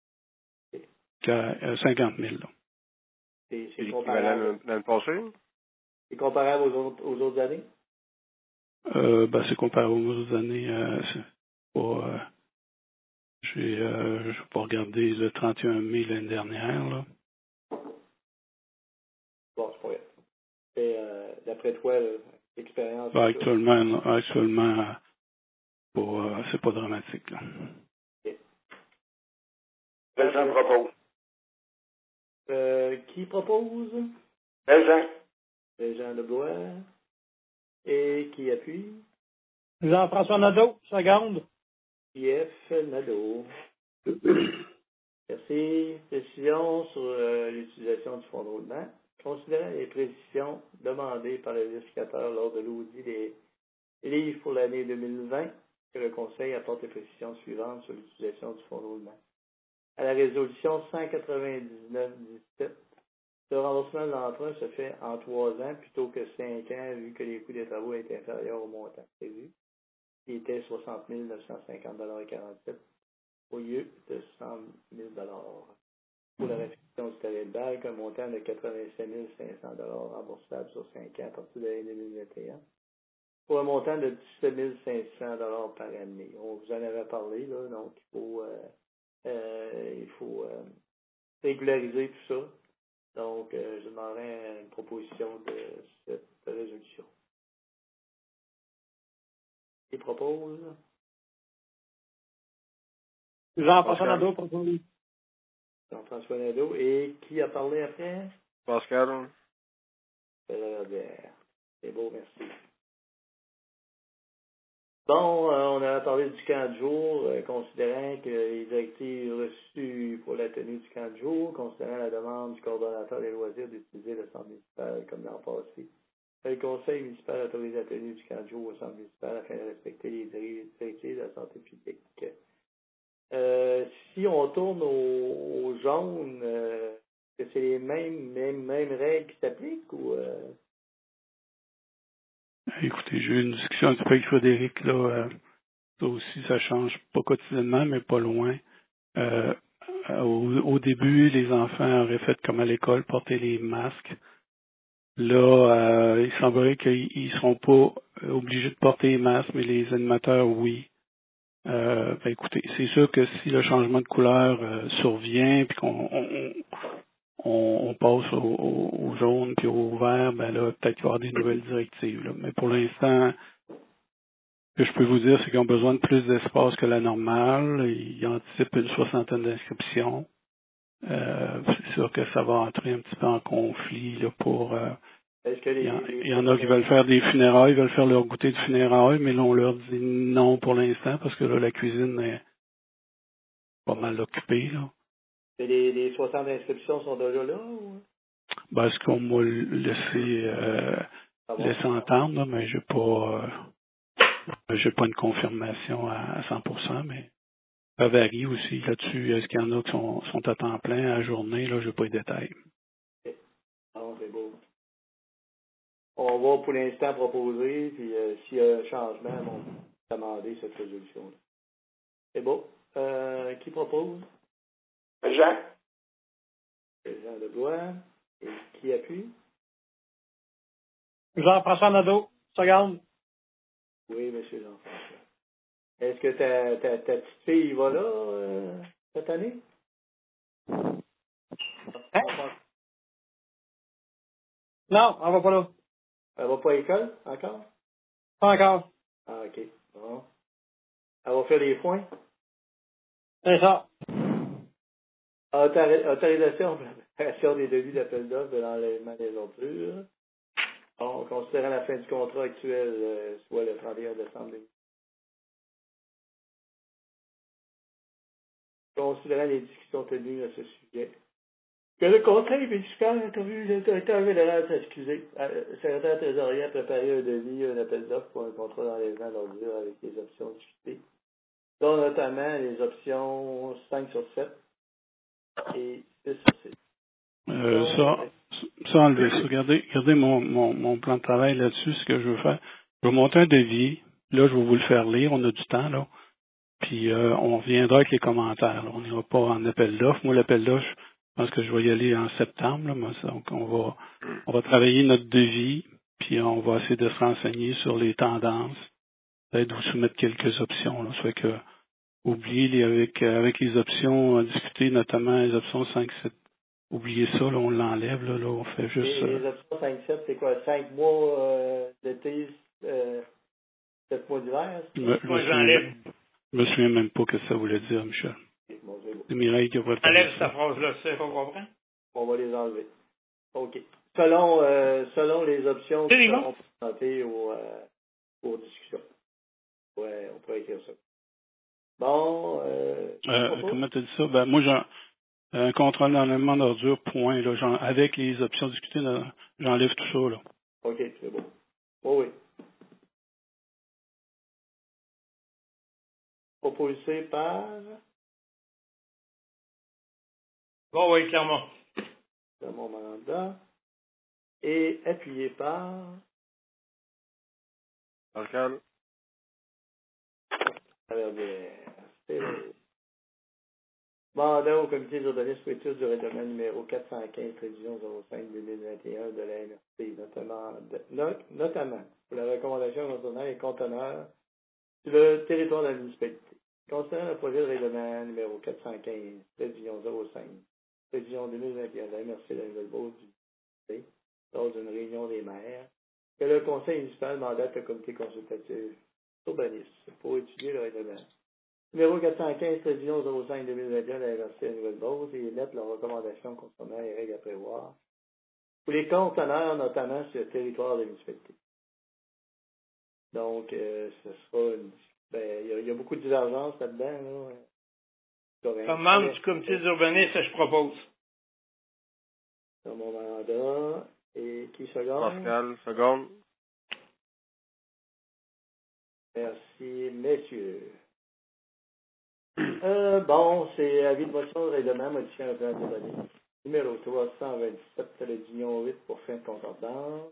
50 000. Là. C'est comparable l'année passée? C'est comparable aux autres années? C'est comparable aux autres années. C'est pas, je vais pas regarder le 31 mai l'année dernière. Là. Bon, c'est pas grave. Et d'après toi, l'expérience... Actuellement c'est pas dramatique. Là. Okay. Jean propose. Qui propose? Jean. Jean Lebois. Et qui appuie? Jean-François Nadeau, seconde. IF Nadeau. Merci. Précision sur l'utilisation du fonds de roulement. Considérant les précisions demandées par le vérificateur lors de l'audit des livres pour l'année 2020, que le Conseil apporte les précisions suivantes sur l'utilisation du fonds de roulement. À la résolution 199-17, le remboursement de l'emprunt se fait en 3 ans plutôt que 5 ans, vu que les coûts des travaux étaient inférieurs au montant prévu, qui était 60 950,47 $ au lieu de 100 000 $. Pour la réflexion du tarif de bail, un montant de 85 500 $ remboursable sur 5 ans à partir de l'année 2021, pour un montant de 17 500 $ par année. On vous en avait parlé, là, donc il faut régulariser tout ça. Donc, je demanderai une proposition de cette résolution. Qui propose? Jean-François Nadeau propose. Jean-François Nadeau. Et qui a parlé après? Pascal. C'est beau, merci. Bon, on a parlé du camp de jour, considérant que les directives reçues pour la tenue du camp de jour, considérant la demande du coordonnateur des loisirs d'utiliser le centre municipal comme l'an passé. Le Conseil municipal autorise la tenue du camp de jour au centre municipal afin de respecter les directives de la santé publique. Si on tourne au jaune, est-ce que c'est les mêmes règles qui s'appliquent ou... Écoutez, j'ai eu une discussion un petit peu avec Frédéric, là. Ça aussi, ça change pas quotidiennement, mais pas loin. Au début, les enfants auraient fait comme à l'école, porter les masques. Là, il semblerait qu'ils seront pas obligés de porter les masques, mais les animateurs, oui. Écoutez, c'est sûr que si le changement de couleur survient, puis qu'on passe au jaune puis au vert, ben là, peut-être qu'il va y avoir des nouvelles directives. Là. Mais pour l'instant, ce que je peux vous dire, c'est qu'ils ont besoin de plus d'espace que la normale. Ils anticipent une 60aine d'inscriptions. C'est sûr que ça va entrer un petit peu en conflit là, pour... Est-ce que il y en a qui veulent faire des funérailles, ils veulent faire leur goûter de funérailles, mais là, on leur dit non pour l'instant, parce que là, la cuisine est pas mal occupée. Là. Les 60 inscriptions sont déjà là? Ou? ce qu'on m'a laissé entendre, là, mais j'ai pas une confirmation à 100%, mais ça varie aussi là-dessus. Est-ce qu'il y en a qui sont à temps plein, à journée, là, j'ai pas les détails. Okay. Non, c'est beau. On va pour l'instant proposer, puis s'il y a un changement, on va demander cette résolution-là. C'est beau. Qui propose? Jean. Jean Lebois. Et qui appuie? Jean-François Nadeau, seconde. Oui, M. Jean-François. Est-ce que ta petite fille va là cette année? Hein? Non, elle va pas là. Elle va pas à l'école encore? Pas encore. Ah, OK. Bon. Elle va faire des points? C'est ça. Autorisation des devis d'appel d'offres de l'enlèvement des ordures. Bon, considérant la fin du contrat actuel, soit le 31 décembre 2000. Considérant les discussions tenues à ce sujet, que le Conseil municipal a vu le directeur fédéral s'excuser. Le secrétaire trésorier a préparé un devis, un appel d'offres pour un contrat d'enlèvement d'ordures avec les options discutées, dont notamment les options 5 sur 7 et 6 sur 6. Ça enlever ça. Regardez mon plan de travail là-dessus, ce que je veux faire. Je vais monter un devis. Là, je vais vous le faire lire. On a du temps, là. Puis, on reviendra avec les commentaires, là. On n'ira pas en appel d'offres. Moi, l'appel d'offres, je pense que je vais y aller en septembre, là. Donc, on va travailler notre devis, puis on va essayer de se renseigner sur les tendances. Peut-être vous soumettre quelques options, là. Ça fait que, oubliez avec les options discutées, notamment les options 5, 7. Oubliez ça, là, on l'enlève, là, on fait juste... Et les options 5-7, c'est quoi? 5 mois d'été, 7 mois d'hiver? Je me souviens même pas ce que ça voulait dire, Michel. Bon, c'est beau. C'est Mireille qui a préparé. Enlève cette phrase-là, tu sais pas comprendre? On va les enlever. OK. Selon les options qui seront présentées aux discussions. Ouais, on pourrait écrire ça. Bon, comment tu as dit ça? Ben, moi, un contrôle d'enlèvement d'ordures, point. Là, avec les options discutées, là, j'enlève tout ça. Là. OK, c'est bon. Oh, oui. Proposé par... Bon, oui, clairement. Dans mon mandat. Et appuyé par... Pascal. Alors, bien, c'est... Mandat au comité d'urbanisme pour études du règlement numéro 415, révision 05-2021 de la MRC, notamment pour la recommandation concernant les conteneurs sur le territoire de la municipalité. Concernant le projet de règlement numéro 415, révision 05, révision 2021 de la MRC de la Nouvelle-Beauce du municipalité, lors d'une réunion des maires, que le conseil municipal mandate le comité consultatif urbaniste pour étudier le règlement numéro 415, révision 05-2021 de la MRC de la Nouvelle-Beauce et émettre leurs recommandations concernant les règles à prévoir pour les conteneurs, notamment sur le territoire de la municipalité. Donc, ce sera il y a beaucoup de divergences là-dedans. Là. Comme membre du comité d'urbanisme, je propose. Dans mon mandat. Et qui seconde? Pascal, seconde. Merci, messieurs. Bon, c'est avis de motion de règlement modifié un plan d'urbanisme. Numéro 327, réunion 8 pour fin de concordance.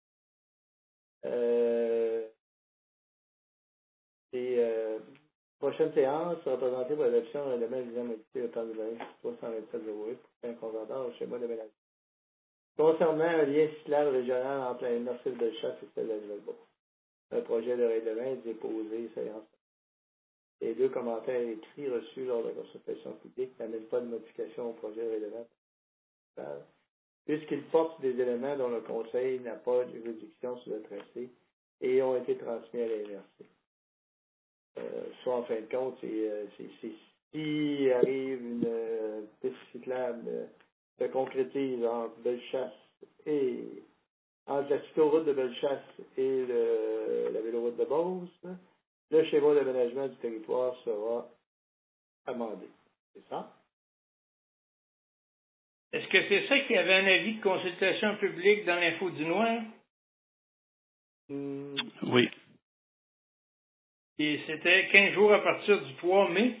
Prochaine séance sera présentée pour l'adoption d'un règlement visant à modifier le plan d'urbanisme 327-08 pour fin de concordance au schéma d'aménagement. Concernant un lien cyclable régional entre la MRC de Bellechasse et celle de la Nouvelle-Beauce. Un projet de règlement est déposé, séance. Les deux commentaires écrits reçus lors de la consultation publique n'amènent pas de modification au projet de règlement, puisqu'ils portent des éléments dont le Conseil n'a pas de juridiction sur le tracé et ont été transmis à la MRC. Soit en fin de compte, si arrive une piste cyclable se concrétise entre Bellechasse et entre la cycloroute de Bellechasse et la véloroute de Beauce, le schéma d'aménagement du territoire sera amendé. C'est ça? Est-ce que c'est ça qu'il y avait un avis de consultation publique dans l'Info du Noir? Oui. Et c'était 15 jours à partir du 3 mai.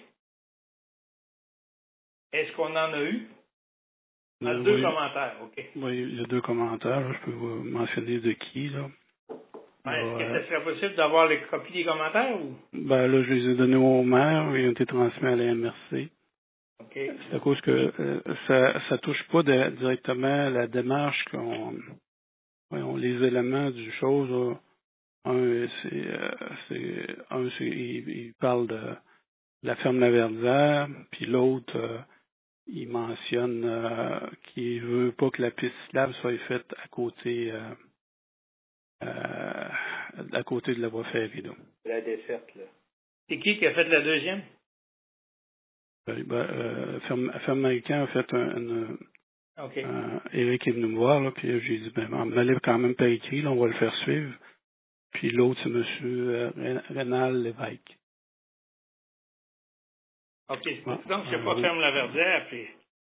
Est-ce qu'on en a eu? Deux commentaires, OK. Oui, il y a 2 commentaires. Là. Je peux vous mentionner de qui, là. Est-ce que ce serait possible d'avoir les copies des commentaires ou? Ben là, je les ai donnés au maire et ils ont été transmis à la MRC. OK. C'est à cause que ça touche pas directement la démarche les éléments du chose. Là. Il parle de la ferme Laverdière, puis l'autre, il mentionne qu'il veut pas que la piste cyclable soit faite à côté de la voie ferrée. Là. La desserte, là. C'est qui a fait la deuxième? Ferme américain a fait OK. Éric est venu me voir, là, puis j'ai dit, ben, on allait quand même par écrit, là, on va le faire suivre. Puis l'autre, c'est M. Rénal Lévesque. OK. Donc, c'est pas Ferme Laverdière, puis...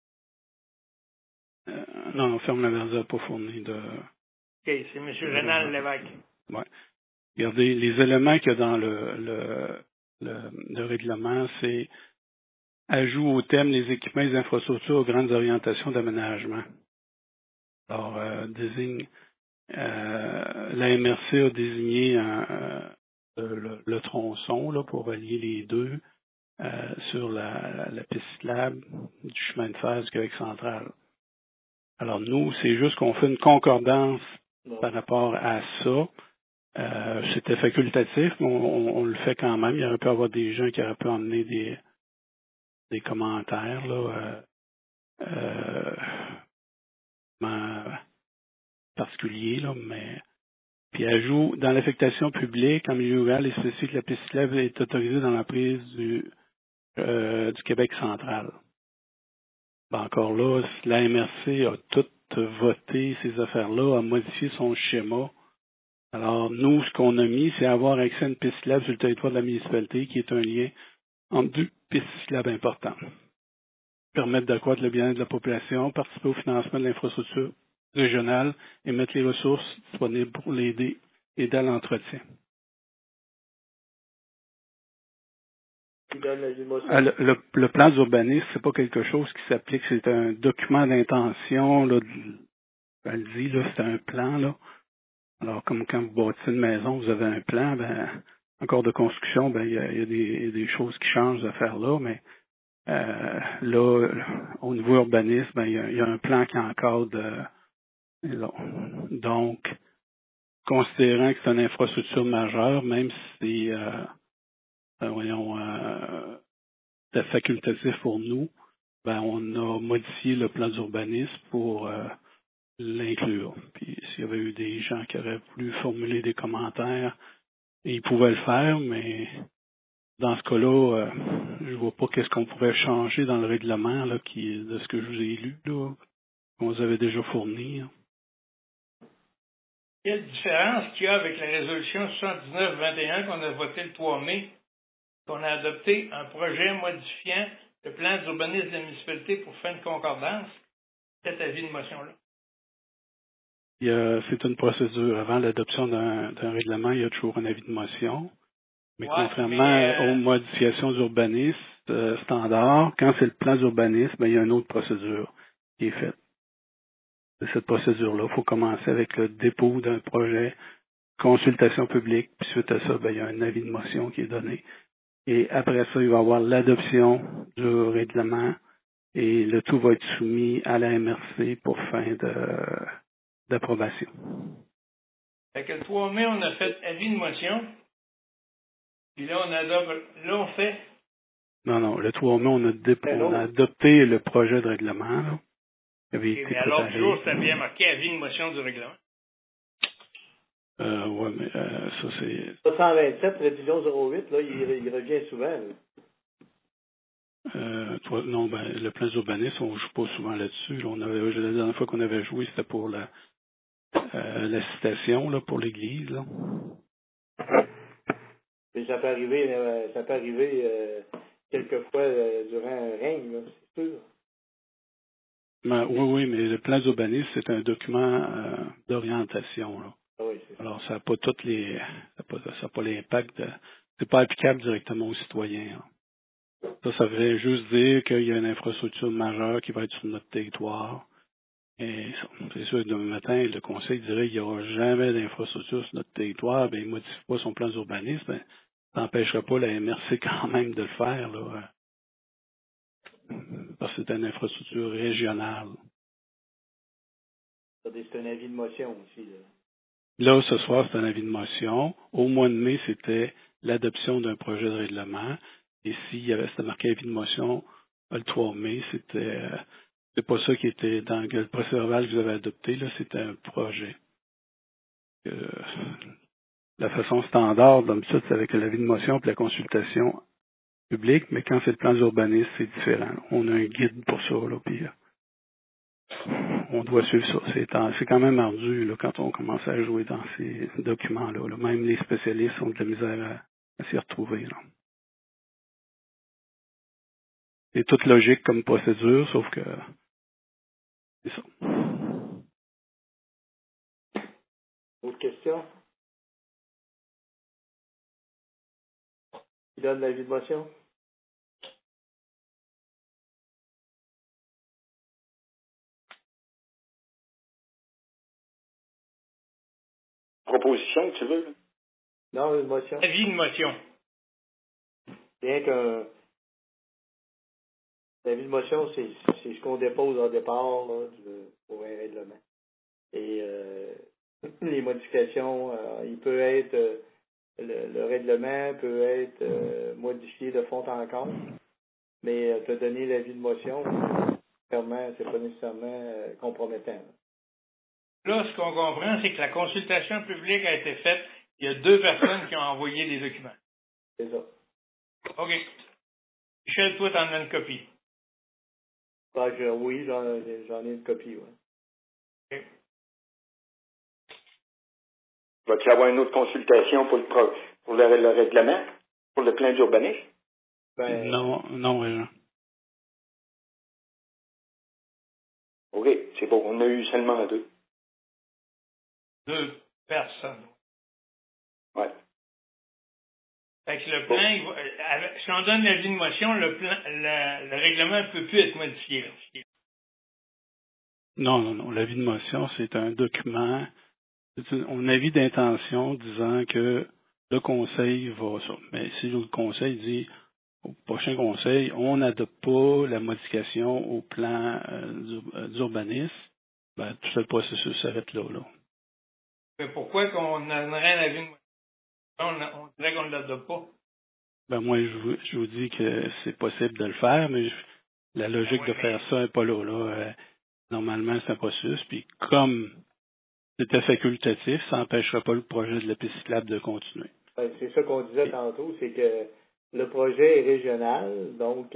Non, Ferme Laverdière n'a pas fourni de... OK, c'est M. Rénal Lévesque. Oui. Regardez, les éléments qu'il y a dans le règlement, c'est ajout au thème les équipements et les infrastructures aux grandes orientations d'aménagement. Alors, désigne... la MRC a désigné le tronçon là, pour relier les deux sur la piste cyclable du chemin de fer du Québec central. Alors nous, c'est juste qu'on fait une concordance par rapport à ça. C'était facultatif, mais on le fait quand même. Il y aurait pu avoir des gens qui auraient pu emmener des commentaires là, particuliers, là, mais puis ajout dans l'affectation publique en milieu rural, il spécifie que la piste cyclable est autorisée dans la prise du Québec central. Ben encore là, la MRC a tout voté ces affaires-là, a modifié son schéma. Alors, nous, ce qu'on a mis, c'est avoir accès à une piste cyclable sur le territoire de la municipalité, qui est un lien entre 2 pistes cyclables importantes. Permettre d'accroître le bien-être de la population, participer au financement de l'infrastructure régionale et mettre les ressources disponibles pour l'aider à l'entretien. Le plan d'urbanisme, c'est pas quelque chose qui s'applique, c'est un document d'intention, là, elle dit, là, c'est un plan, là. Alors, comme quand vous bâtissez une maison, vous avez un plan, ben, encore de construction, ben, il y a des choses qui changent à faire là, mais là, au niveau urbanisme, ben, il y a un plan qui encadre là. Donc, considérant que c'est une infrastructure majeure, même si c'est facultatif pour nous, ben on a modifié le plan d'urbanisme pour l'inclure. Puis s'il y avait eu des gens qui auraient voulu formuler des commentaires, ils pouvaient le faire, mais dans ce cas-là, je vois pas qu'est-ce qu'on pourrait changer dans le règlement là, de ce que je vous ai lu, là, qu'on vous avait déjà fourni. Là. Quelle différence qu'il y a avec la résolution 79-21 qu'on a votée le 3 mai, qu'on a adopté un projet modifiant le plan d'urbanisme de la municipalité pour faire une concordance, cet avis de motion-là? C'est une procédure. Avant l'adoption d'un règlement, il y a toujours un avis de motion. Mais contrairement aux modifications d'urbanisme standard, quand c'est le plan d'urbanisme, ben, il y a une autre procédure qui est faite. De cette procédure-là, il faut commencer avec le dépôt d'un projet, consultation publique, puis suite à ça, ben, il y a un avis de motion qui est donné. Et après ça, il va y avoir l'adoption du règlement et le tout va être soumis à la MRC pour fin d'approbation. Fait que le 3 mai, on a fait avis de motion, puis là, on adopte, là, on fait... Non, le 3 mai, on a adopté le projet de règlement, là. Mais alors, toujours, c'était bien marqué avis de motion du règlement. Oui, mais ça, c'est... 127, révision 08, là, il revient souvent. Non, ben, le plan d'urbanisme, on ne joue pas souvent là-dessus. Là, la dernière fois qu'on avait joué, c'était pour la citation, là, pour l'église, là. Mais ça peut arriver quelquefois durant un règne, là, c'est sûr. Oui, mais le plan d'urbanisme, c'est un document d'orientation. Là. Ah oui, c'est ça. Alors, ça n'a pas toutes les. Ça n'a pas l'impact de. C'est pas applicable directement aux citoyens. Là. Ça veut juste dire qu'il y a une infrastructure majeure qui va être sur notre territoire. Et c'est sûr que demain matin, le conseil dirait qu'il n'y aura jamais d'infrastructure sur notre territoire, ben il ne modifie pas son plan d'urbanisme, ben, ça n'empêchera pas la MRC quand même de le faire, là, parce que c'est une infrastructure régionale. C'est un avis de motion aussi. Là, ce soir, c'est un avis de motion. Au mois de mai, c'était l'adoption d'un projet de règlement. Et c'était marqué avis de motion le 3 mai, c'est pas ça qui était dans le procès-verbal que vous avez adopté, là, c'était un projet. La façon standard, d'habitude, c'est avec l'avis de motion et la consultation publique, mais quand c'est le plan d'urbanisme, c'est différent. On a un guide pour ça, là, puis on doit suivre ça. C'est quand même ardu là, quand on commence à jouer dans ces documents-là. Là. Même les spécialistes ont de la misère à s'y retrouver. Là. C'est toute logique comme procédure, sauf que c'est ça. Autre question? Qui donne l'avis de motion? Proposition, tu veux? Non, une motion. Avis de motion. Bien qu'un l'avis de motion, c'est ce qu'on dépose au départ là, pour un règlement. Et les modifications, il peut être le règlement peut être modifié de fond en comble, mais te donner l'avis de motion, c'est pas nécessairement compromettant. Là, ce qu'on comprend, c'est que la consultation publique a été faite. Il y a 2 personnes qui ont envoyé des documents. C'est ça. OK. Michel, toi, t'en as une copie. Oui, j'en ai une copie, oui. OK. Vas-tu avoir une autre consultation pour le règlement, pour le plan d'urbanisme? Non. OK, c'est bon. On a eu seulement 2. 2 personnes. Ouais. Fait que le plan, si on donne l'avis de motion, le règlement ne peut plus être modifié. Là. Non. L'avis de motion, c'est un document, un avis d'intention disant que le conseil va ça. Mais si le conseil dit au prochain conseil, on n'adopte pas la modification au plan d'urbanisme, ben, tout ce processus s'arrête là. Mais pourquoi qu'on donnerait un avis de motion? On dirait qu'on ne l'adopte pas. Ben moi, je vous dis que c'est possible de le faire, mais la logique de faire ça n'est pas là. Normalement, c'est un processus. Puis comme c'était facultatif, ça n'empêchera pas le projet de la piste cyclable de continuer. C'est ça qu'on disait tantôt, c'est que le projet est régional, donc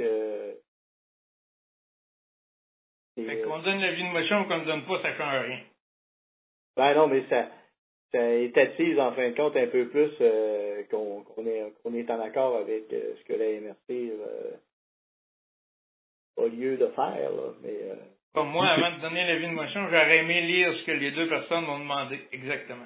fait qu'on donne l'avis de motion ou qu'on ne donne pas, ça ne change rien. Ben non, mais ça étatise en fin de compte un peu plus qu'on est en accord avec ce que la MRC a lieu de faire. Là, mais, comme moi, avant de donner l'avis de motion, j'aurais aimé lire ce que les 2 personnes m'ont demandé exactement.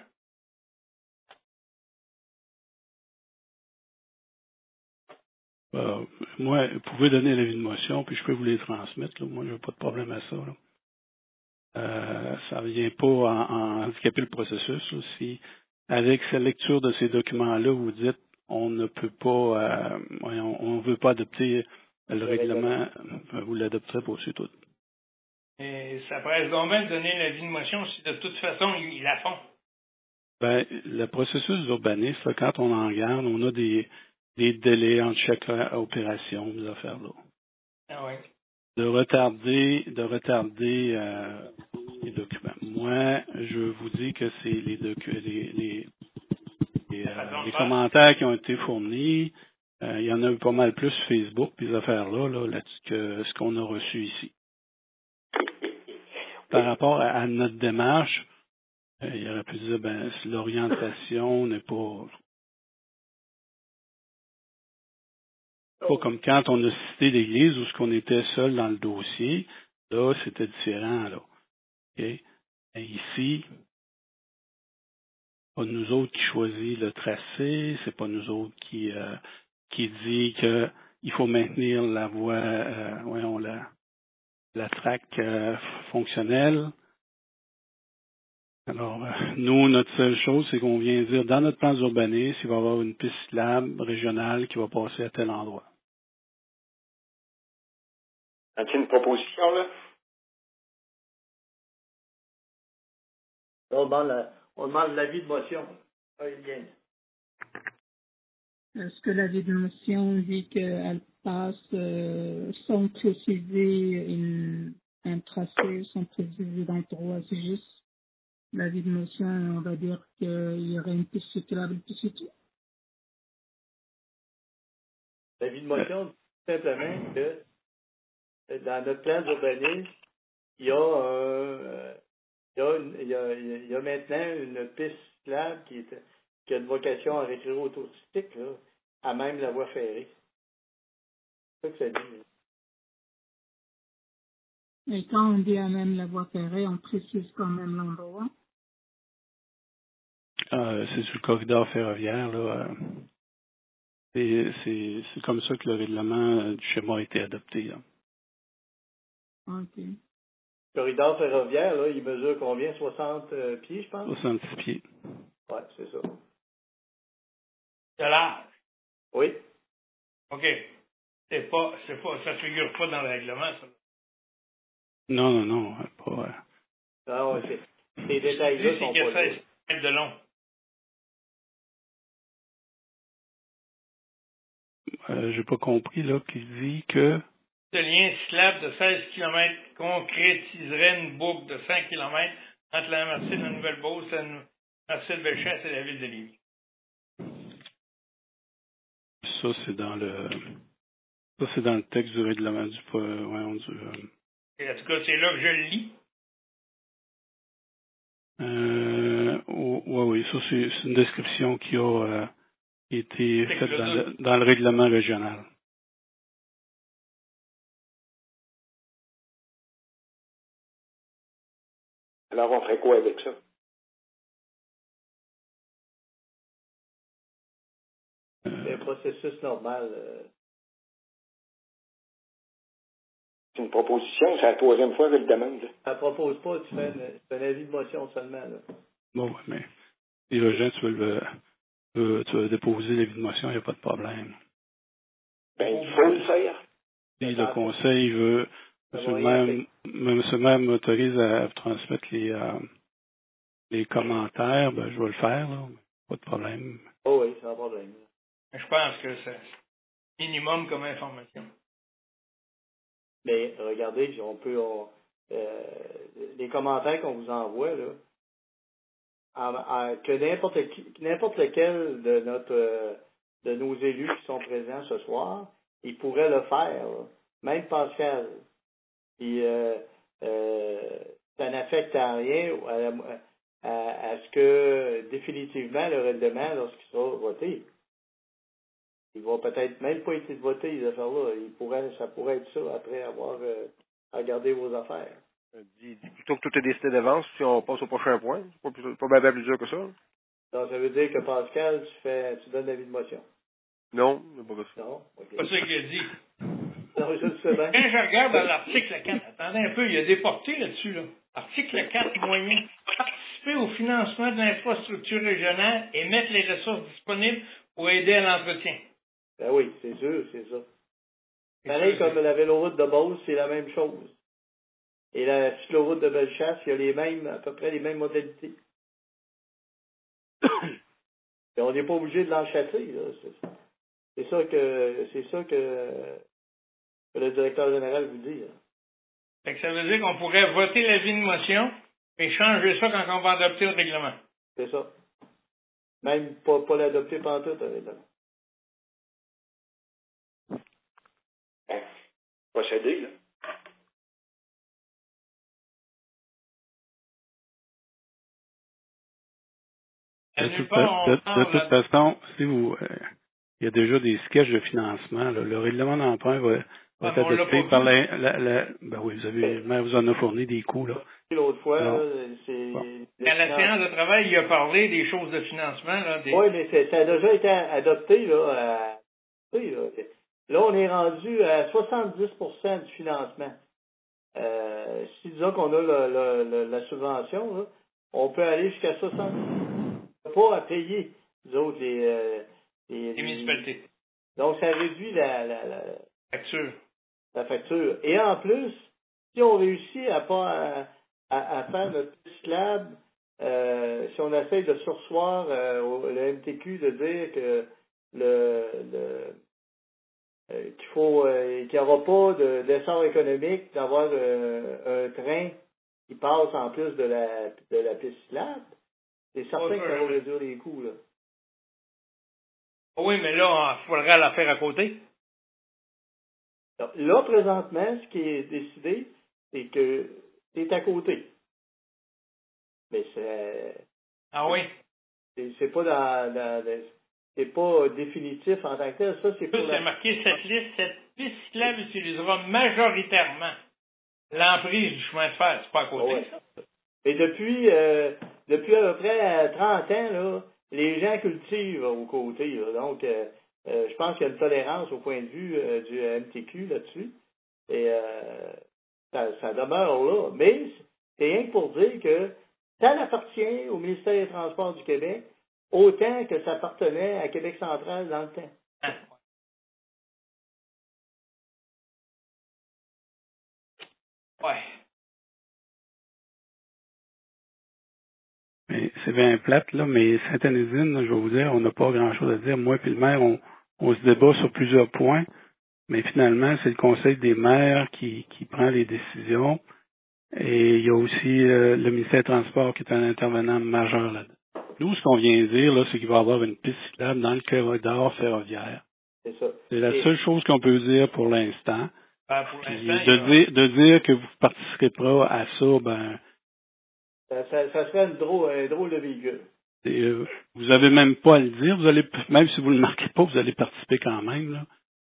Moi, vous pouvez donner l'avis de motion, puis je peux vous les transmettre. Là. Moi, je n'ai pas de problème à ça. Ça ne vient pas en handicaper le processus aussi. Avec sa lecture de ces documents-là, vous dites on ne peut pas, on ne veut pas adopter le règlement, vous l'adopterez pour aussi tout. Et ça presse donc bien de donner l'avis de motion si de toute façon, ils la font. Ben, le processus d'urbanisme, quand on en regarde, on a des délais entre chaque opération, des affaires-là. Ah oui. De retarder les documents. Moi, je vous dis que c'est les commentaires qui ont été fournis. Il y en a eu pas mal plus sur Facebook, puis ces affaires-là, là-dessus que ce qu'on a reçu ici. Par rapport à notre démarche, il aurait pu dire, si l'orientation n'est pas comme quand on a cité l'Église où ce qu'on était seul dans le dossier. Là, c'était différent, là. OK? Et ici, pas nous autres qui choisit le tracé, c'est pas nous autres qui dit que il faut maintenir la voie, la traque fonctionnelle. Alors, nous, notre seule chose, c'est qu'on vient dire, dans notre plan d'urbanisme, il va y avoir une piste cyclable régionale qui va passer à tel endroit. As-tu une proposition, là? On demande l'avis de motion. Est-ce que l'avis de motion dit qu'elle passe sans préciser un tracé, sans préciser d'endroit? C'est juste l'avis de motion, on va dire qu'il y aurait une piste cyclable, puis c'est tout. L'avis de motion dit simplement que dans notre plan d'urbanisme, il y a maintenant une piste cyclable qui a une vocation à récréer touristique, là, à même la voie ferrée. C'est ça que ça dit. Et quand on dit à même la voie ferrée, on précise quand même l'endroit. C'est sur le corridor ferroviaire, là. C'est comme ça que le règlement du schéma a été adopté, là. OK. Le corridor ferroviaire, là, il mesure combien? 60 pieds, je pense? 66 pieds. Oui, c'est ça. De large. Oui. OK. Ça figure pas dans le règlement, ça. Non, pas. Non, ces détails-là sont pas là. 16 mètres de long. J'ai pas compris, là, qu'il dit que... Ce lien cyclable de 16 km concrétiserait une boucle de 100 km entre la MRC de la Nouvelle-Beauce, la MRC de Bellechasse et la ville de Lévis. Ça, c'est dans le texte du règlement du... Et en tout cas, c'est là que je le lis. Oui, ça, c'est une description qui a été faite dans le règlement régional. Alors, on ferait quoi avec ça? C'est un processus normal. C'est une proposition, c'est la troisième fois que je le demande. Ça ne propose pas, tu fais un avis de motion seulement. Là. Bon, mais si le gens, tu veux déposer l'avis de motion, il n'y a pas de problème. Ben, il faut le faire. Si le conseil veut, monsieur même m'autorise à transmettre les commentaires, ben, je vais le faire, là. Pas de problème. Oh oui, c'est un problème. Je pense que c'est minimum comme information. Mais regardez, les commentaires qu'on vous envoie, là, que n'importe lequel de nos élus qui sont présents ce soir, ils pourraient le faire, là. Même Pascal. Puis ça n'affecte à rien à ce que définitivement le règlement, lorsqu'il sera voté, il va peut-être même pas été voté, les affaires-là. Ça pourrait être ça après avoir regardé vos affaires. Plutôt que tout est décidé d'avance, si on passe au prochain point, c'est pas bien plus dur que ça. Donc, ça veut dire que Pascal, tu donnes l'avis de motion. Non, c'est pas ça. Non? Okay. C'est pas ça qu'il a dit. Non, je le sais bien. Quand je regarde dans l'article 4, attendez un peu, il y a des portées là-dessus, là. Article 4, moyen. Participer au financement de l'infrastructure régionale et mettre les ressources disponibles pour aider à l'entretien. Ben oui, c'est sûr, c'est ça. Pareil comme la véloroute de Beauce, c'est la même chose. Et la cycloroute de Bellechasse, il y a à peu près les mêmes modalités. Et on n'est pas obligé de l'enchâsser, là. C'est ça que le directeur général vous dit, là. Fait que ça veut dire qu'on pourrait voter l'avis de motion et changer ça quand on va adopter le règlement. C'est ça. Même pas l'adopter pantoute, le règlement. Procéder, là. De toute façon, si il y a déjà des sketchs de financement, là, le règlement d'emprunt va va être adopté par ben oui, le maire vous en a fourni des coûts, là. L'autre fois, là, c'est... Bon. À la séance de travail, il a parlé des choses de financement, là. Oui, mais ça a déjà été adopté, là. Là, on est rendu à 70% du financement. Si disons qu'on a la subvention, là, on peut aller jusqu'à 70%. On n'a pas à payer, nous autres, les municipalités. Donc, ça réduit la facture. La facture. Et en plus, si on réussit à faire notre petit lab, si on essaie de sursoir le MTQ de dire que qu'il n'y aura pas d'essor économique d'avoir un train qui passe en plus de la piste cyclable, c'est certain que ça va réduire les coûts, là. Oui, mais là, il faudrait la faire à côté. Là, présentement, ce qui est décidé, c'est que c'est à côté. Mais c'est... Ah oui? C'est pas c'est pas définitif en tant que tel. Ça, c'est pour c'est marqué cette piste cyclable utilisera majoritairement l'emprise du chemin de fer. C'est pas à côté, ça? Et depuis à peu près 30 ans, là, les gens cultivent aux côtés. Là, donc, je pense qu'il y a une tolérance au point de vue du MTQ là-dessus. Et ça demeure là. Mais c'est rien que pour dire que ça appartient au ministère des Transports du Québec autant que ça appartenait à Québec central dans le temps. Ouais. Mais c'est bien plate, là, mais Sainte-Anézine, je vais vous dire, on n'a pas grand-chose à dire. Moi et le maire, on se débat sur plusieurs points, mais finalement, c'est le Conseil des maires qui prend les décisions. Et il y a aussi le ministère des Transports qui est un intervenant majeur là-dedans. Nous, ce qu'on vient de dire, là, c'est qu'il va y avoir une piste cyclable dans le corridor ferroviaire. C'est ça. C'est la seule chose qu'on peut dire pour l'instant. Pour l'instant, de dire que vous ne participerez pas à ça, ben... Ça serait un drôle de véhicule. Vous avez même pas à le dire. Vous allez, même si vous ne le marquez pas, vous allez participer quand même, là.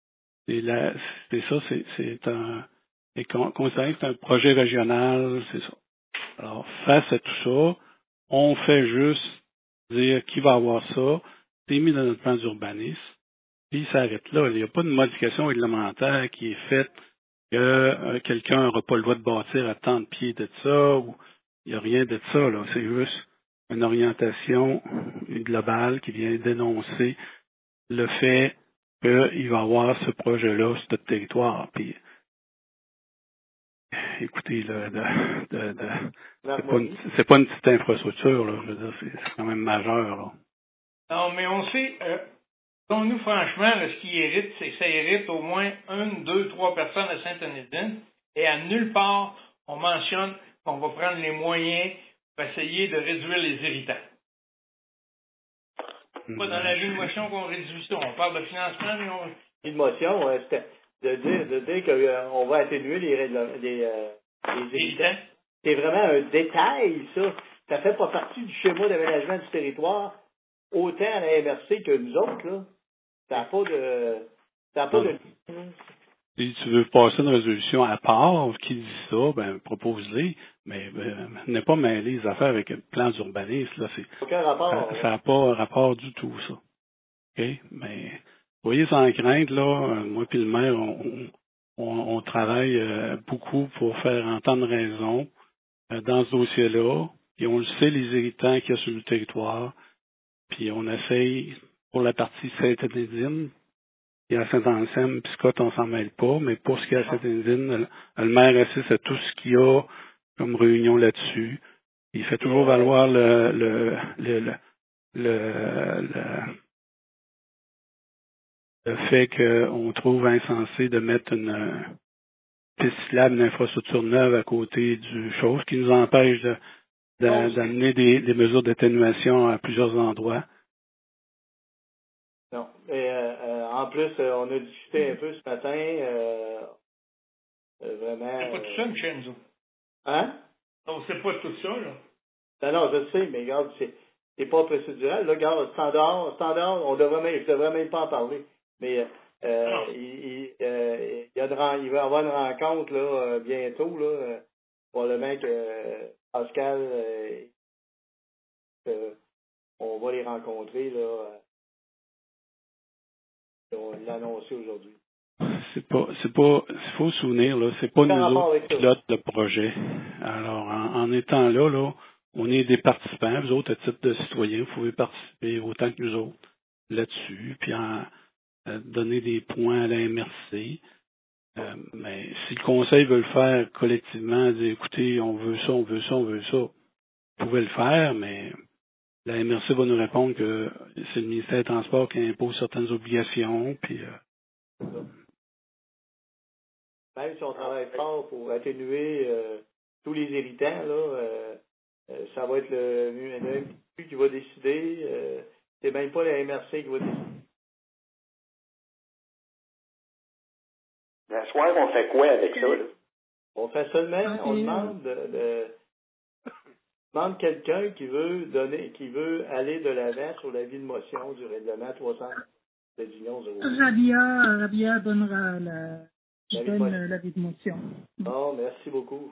C'est un... Et considéré que c'est un projet régional, c'est ça. Alors, face à tout ça, on fait juste dire qui va avoir ça, c'est mis dans notre plan d'urbanisme, puis ça arrête là. Il n'y a pas de modification réglementaire qui est faite que quelqu'un n'aura pas le droit de bâtir à tant de pieds de ça, ou il n'y a rien de ça, là. C'est juste une orientation globale qui vient dénoncer le fait qu'il va y avoir ce projet-là sur notre territoire. Puis, écoutez, c'est pas une petite infrastructure, là. Je veux dire, c'est quand même majeur, là. Non, mais on sait, donc nous, franchement, là, ce qui irrite, c'est que ça irrite au moins 1, 2, 3 personnes à Sainte-Anézine, et à nulle part, on mentionne qu'on va prendre les moyens pour essayer de réduire les irritants. C'est pas dans la loi de motion qu'on réduit ça. On parle de financement, mais on... Une motion, c'était de dire qu'on va atténuer les irritants. C'est vraiment un détail, ça. Ça fait pas partie du schéma d'aménagement du territoire, autant à la MRC que nous autres, là. Ça n'a pas de... Si tu veux passer une résolution à part qui dit ça, ben propose-les, mais n'est pas mêler les affaires avec le plan d'urbanisme, là. Aucun rapport. Ça n'a pas rapport du tout, ça. OK? Mais voyez sans crainte, là, moi et le maire, on travaille beaucoup pour faire entendre raison dans ce dossier-là. Puis on le sait, les irritants qu'il y a sur le territoire. Puis on essaye, pour la partie Sainte-Anézine, et à Saint-Anselme, puis Scott, on s'en mêle pas, mais pour ce qui est à Sainte-Anézine, le maire assiste à tout ce qu'il y a comme réunion là-dessus. Il fait toujours valoir le fait qu'on trouve insensé de mettre une piste cyclable, une infrastructure neuve à côté du chose qui nous empêche d'amener des mesures d'atténuation à plusieurs endroits. Non. Et en plus, on a discuté un peu ce matin, vraiment... C'est pas tout ça, Michel, nous. Hein? Non, c'est pas tout ça, là. Non, je sais, mais regarde, c'est pas procédural. Là, regarde, standard, je devrais même pas en parler. Mais Il va y avoir une rencontre là, bientôt, là, probablement que Pascal, on va les rencontrer, là. On l'a annoncé aujourd'hui. Il faut se souvenir, là, c'est pas nous autres qui pilotent le projet. Alors, en étant là, on est des participants. Vous autres, à titre de citoyens, vous pouvez participer autant que nous autres là-dessus, puis donner des points à la MRC. Mais si le conseil veut le faire collectivement, dire écoutez, on veut ça, vous pouvez le faire, mais la MRC va nous répondre que c'est le ministère des Transports qui impose certaines obligations, puis même si on travaille fort pour atténuer tous les irritants, là, ça va être le MQ qui va décider. C'est même pas la MRC qui va décider. À ce soir, on fait quoi avec ça, là? On fait seulement, on demande demande quelqu'un qui veut aller de l'avant sur l'avis de motion du règlement 300 de l'Union 0. Rabia donnera l'avis de motion. Bon, merci beaucoup.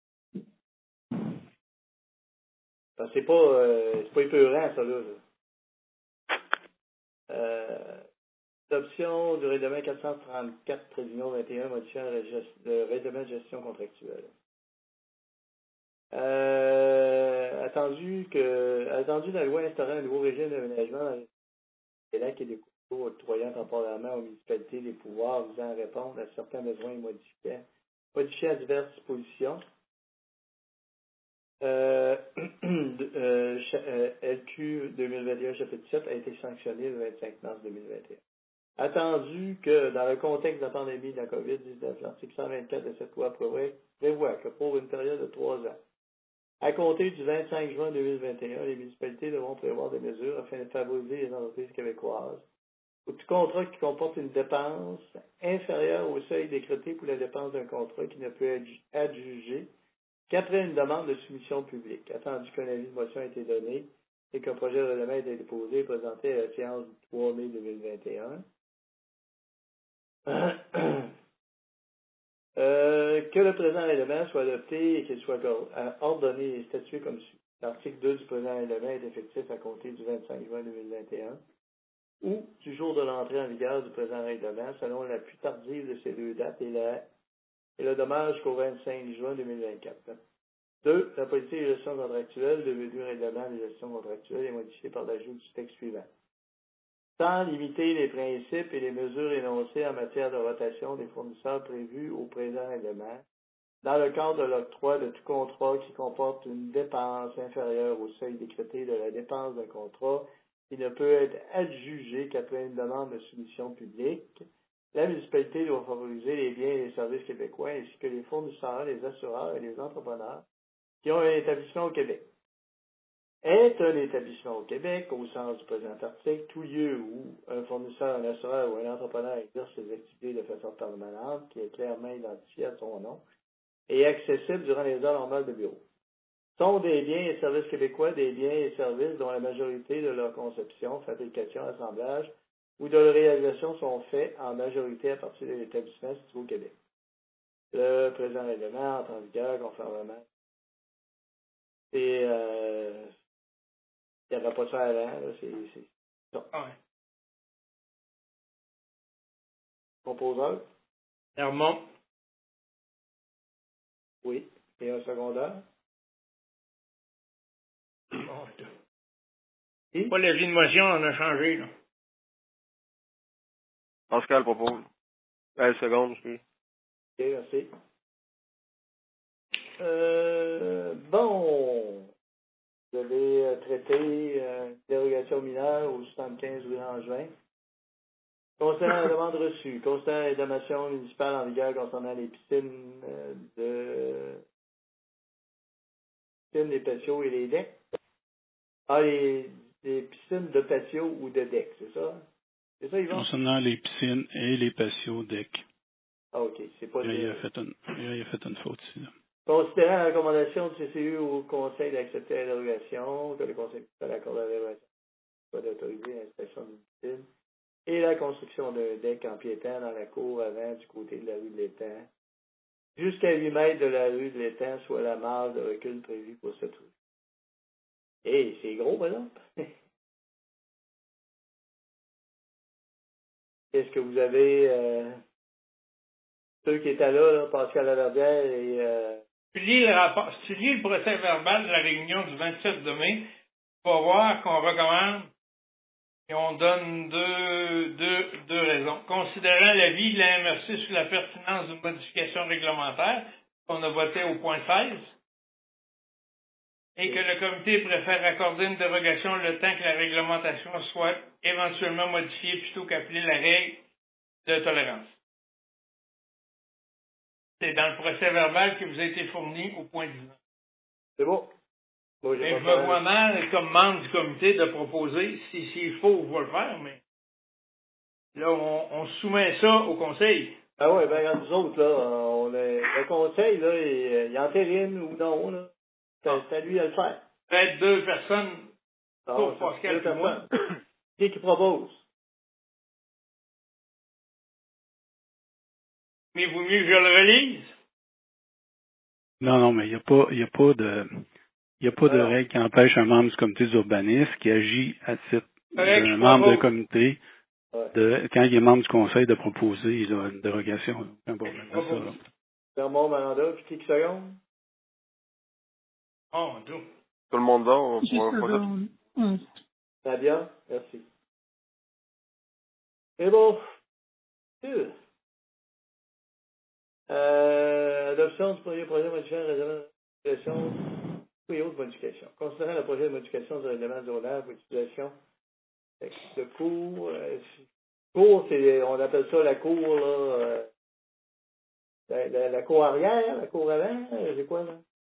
C'est pas épeurant, ça, là. L'option du règlement 434 Prévision 21 modifiant le règlement de gestion contractuelle. Attendu la loi instaurant un nouveau régime d'aménagement dans les lacs et des cours octroyant temporairement aux municipalités les pouvoirs visant à répondre à certains besoins et modifiant à diverses dispositions. LQ 2021 chapitre 7 a été sanctionné le 25 mars 2021. Attendu que dans le contexte de la pandémie de la COVID-19, l'article 124 de cette loi prévoit que pour une période de 3 ans, à compter du 25 juin 2021, les municipalités devront prévoir des mesures afin de favoriser les entreprises québécoises ou tout contrat qui comporte une dépense inférieure au seuil décrété pour la dépense d'un contrat qui ne peut être adjugé qu'après une demande de soumission publique, attendu qu'un avis de motion a été donné et qu'un projet de règlement a été déposé et présenté à la séance du 3 mai 2021. Que le présent règlement soit adopté et qu'il soit ordonné et statué comme suit. L'article 2 du présent règlement est effectif à compter du 25 juin 2021 ou du jour de l'entrée en vigueur du présent règlement, selon la plus tardive de ces deux dates et le dommage qu'au 25 juin 2024. 2. La politique de gestion contractuelle devenue règlement de gestion contractuelle est modifiée par l'ajout du texte suivant. Sans limiter les principes et les mesures énoncées en matière de rotation des fournisseurs prévus au présent règlement, dans le cadre de l'octroi de tout contrat qui comporte une dépense inférieure au seuil décrété de la dépense d'un contrat qui ne peut être adjugé qu'après une demande de soumission publique, la municipalité doit favoriser les biens et les services québécois ainsi que les fournisseurs, les assureurs et les entrepreneurs qui ont un établissement au Québec. Est un établissement au Québec, au sens du présent article, tout lieu où un fournisseur, un assureur ou un entrepreneur exerce ses activités de façon permanente, qui est clairement identifié à son nom, et accessible durant les heures normales de bureau. Sont des biens et services québécois des biens et services dont la majorité de leur conception, fabrication, assemblage ou de leur réalisation sont faits en majorité à partir de l'établissement situé au Québec. Le présent règlement entre en vigueur conformément. Et il n'y aura pas ça avant, là, c'est ça. Ouais. Composeur? Hermont. Oui. Et un secondaire? Bon, pas l'avis de motion, on a changé, là. Pascal propose. Seconde, excuse. OK, merci. Bon. Vous avez traité une dérogation mineure au 75 rue Langevin. Concernant la demande reçue, concernant la réclamation municipale en vigueur concernant les piscines les patios et les decks. Ah, les piscines de patio ou de deck, c'est ça? C'est ça, Yvan? Concernant les piscines et les patios deck. Ah, OK. C'est pas il a fait une faute ici, là. Considérant la recommandation du CCU au Conseil d'accepter la dérogation, que le Conseil municipal accorde la dérogation, pas d'autoriser l'inspection d'une piscine, et la construction d'un deck en piétant dans la cour avant du côté de la rue de l'Étang, jusqu'à 8 mètres de la rue de l'Étang, soit la marge de recul prévue pour cette rue. Et c'est gros, par exemple. Qu'est-ce que vous avez, ceux qui étaient là, Pascal Laverdière et... Si tu lis le procès verbal de la réunion du 27 de mai, tu vas voir qu'on recommande et on donne deux raisons. Considérant l'avis de la MRC sur la pertinence d'une modification réglementaire, qu'on a voté au point 16, et que le comité préfère accorder une dérogation le temps que la réglementation soit éventuellement modifiée plutôt qu'appeler la règle de tolérance. C'est dans le procès verbal qui vous a été fourni au point 19. C'est bon. Moi, mais je me vois mal, comme membre du comité, de proposer, s'il faut, on va le faire, mais là, on soumet ça au conseil. Ah oui, ben, nous autres, là, le conseil, là, il entérine ou non, là. C'est à lui à le faire. Peut-être 2 personnes, sauf Pascal et moi. Qui propose? Mais vaut mieux que je le relise? Non, mais il n'y a pas de règle qui empêche un membre du comité d'urbanisme qui agit à titre d'un membre de comité, quand il est membre du conseil, de proposer une dérogation. Fermons, Miranda, puis qui seconde? Oh, tout. Tout le monde là? Nadia, merci. C'est bon. Adoption du premier projet modifiant le règlement de modification et autres modifications. Considérant le projet de modification du règlement de zonage pour utilisation de cours, on appelle ça la cour, là, la cour arrière, la cour avant, c'est quoi, là?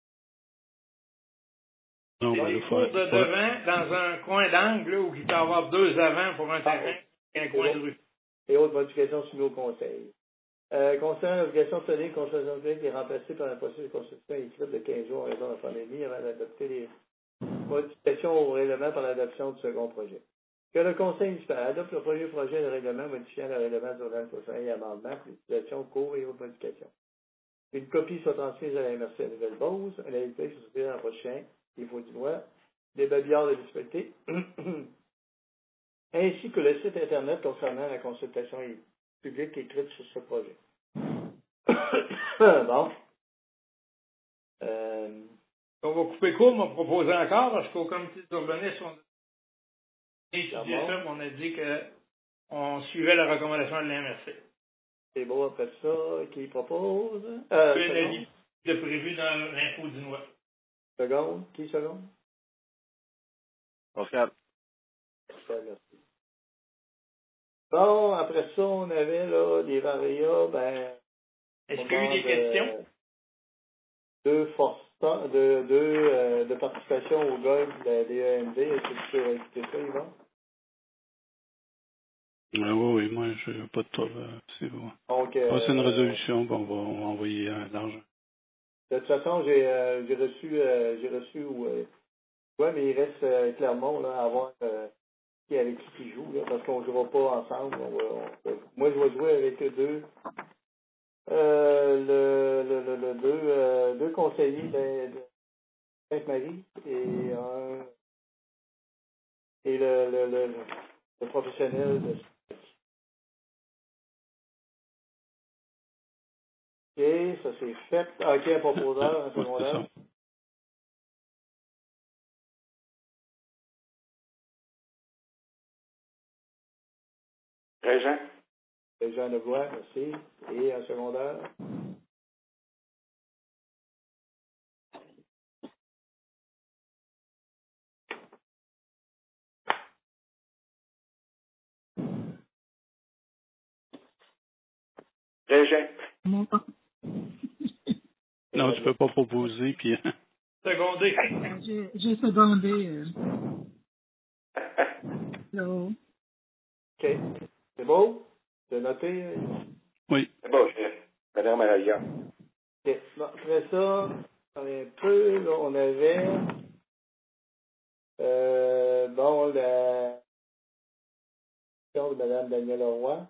Non, les cours de devant, dans un coin d'angle, où il peut y avoir 2 avants pour un terrain et un coin de rue. Et autres modifications soumises au conseil. Concernant l'obligation de tenir une consultation publique est remplacée par un processus de consultation écrite de 15 jours en raison de la pandémie avant d'adopter les modifications au règlement par l'adoption du second projet. Que le conseil municipal adopte le premier projet de règlement modifiant le règlement sur le et amendement pour l'utilisation, cours et autres modifications. Une copie soit transmise à la MRC à Nouvelle-Beauce, à la LP sur l'an prochain, il faut du mois, des babillards de municipalité, ainsi que le site Internet concernant la consultation publique écrite sur ce projet. Bon. On va couper court, on m'a proposé encore, parce qu'au comité d'urbanisme, on a étudié ça, on a dit qu'on suivait la recommandation de l'MRC. C'est beau, après ça, qui propose? De prévu dans l'info du noix. Seconde? Qui seconde? Pascal. Pascal, merci. Bon, après ça, on avait là des variables. Est-ce qu'il y a eu des questions? De participation au golf de la DEMD. Est-ce que tu peux rajouter ça, Yvan? Oui, moi, je n'ai pas de trouble. C'est bon. Donc, c'est une résolution, on va envoyer l'argent. De toute façon, j'ai reçu ouais, mais il reste Clermont là, à voir avec qui joue, là, parce qu'on ne jouera pas ensemble. Moi, je vais jouer avec deux. Deux conseillers de Sainte-Marie et le professionnel de OK, ça c'est fait. OK, un proposeur, un secondaire. Régent Levoix, merci. Et un secondaire. Régent. Non, tu peux pas proposer, puis... Secondé. J'ai secondé. Hello. OK. C'est beau? C'est noté? Oui. C'est beau, chef. Madame Maria. OK. Bon, après ça, un peu, là, on avait... démission de Mme Danielle Roy.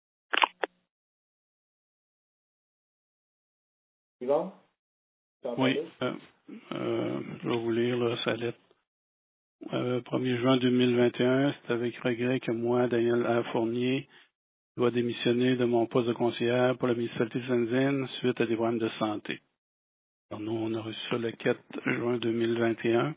Yvon? Oui. Je vais vous lire là, sa lettre. 1er juin 2021, c'est avec regret que moi, Daniel A. Fournier, dois démissionner de mon poste de conseillère pour la municipalité de Sainte-Zine suite à des problèmes de santé. Alors, nous, on a reçu ça le 4 juin 2021.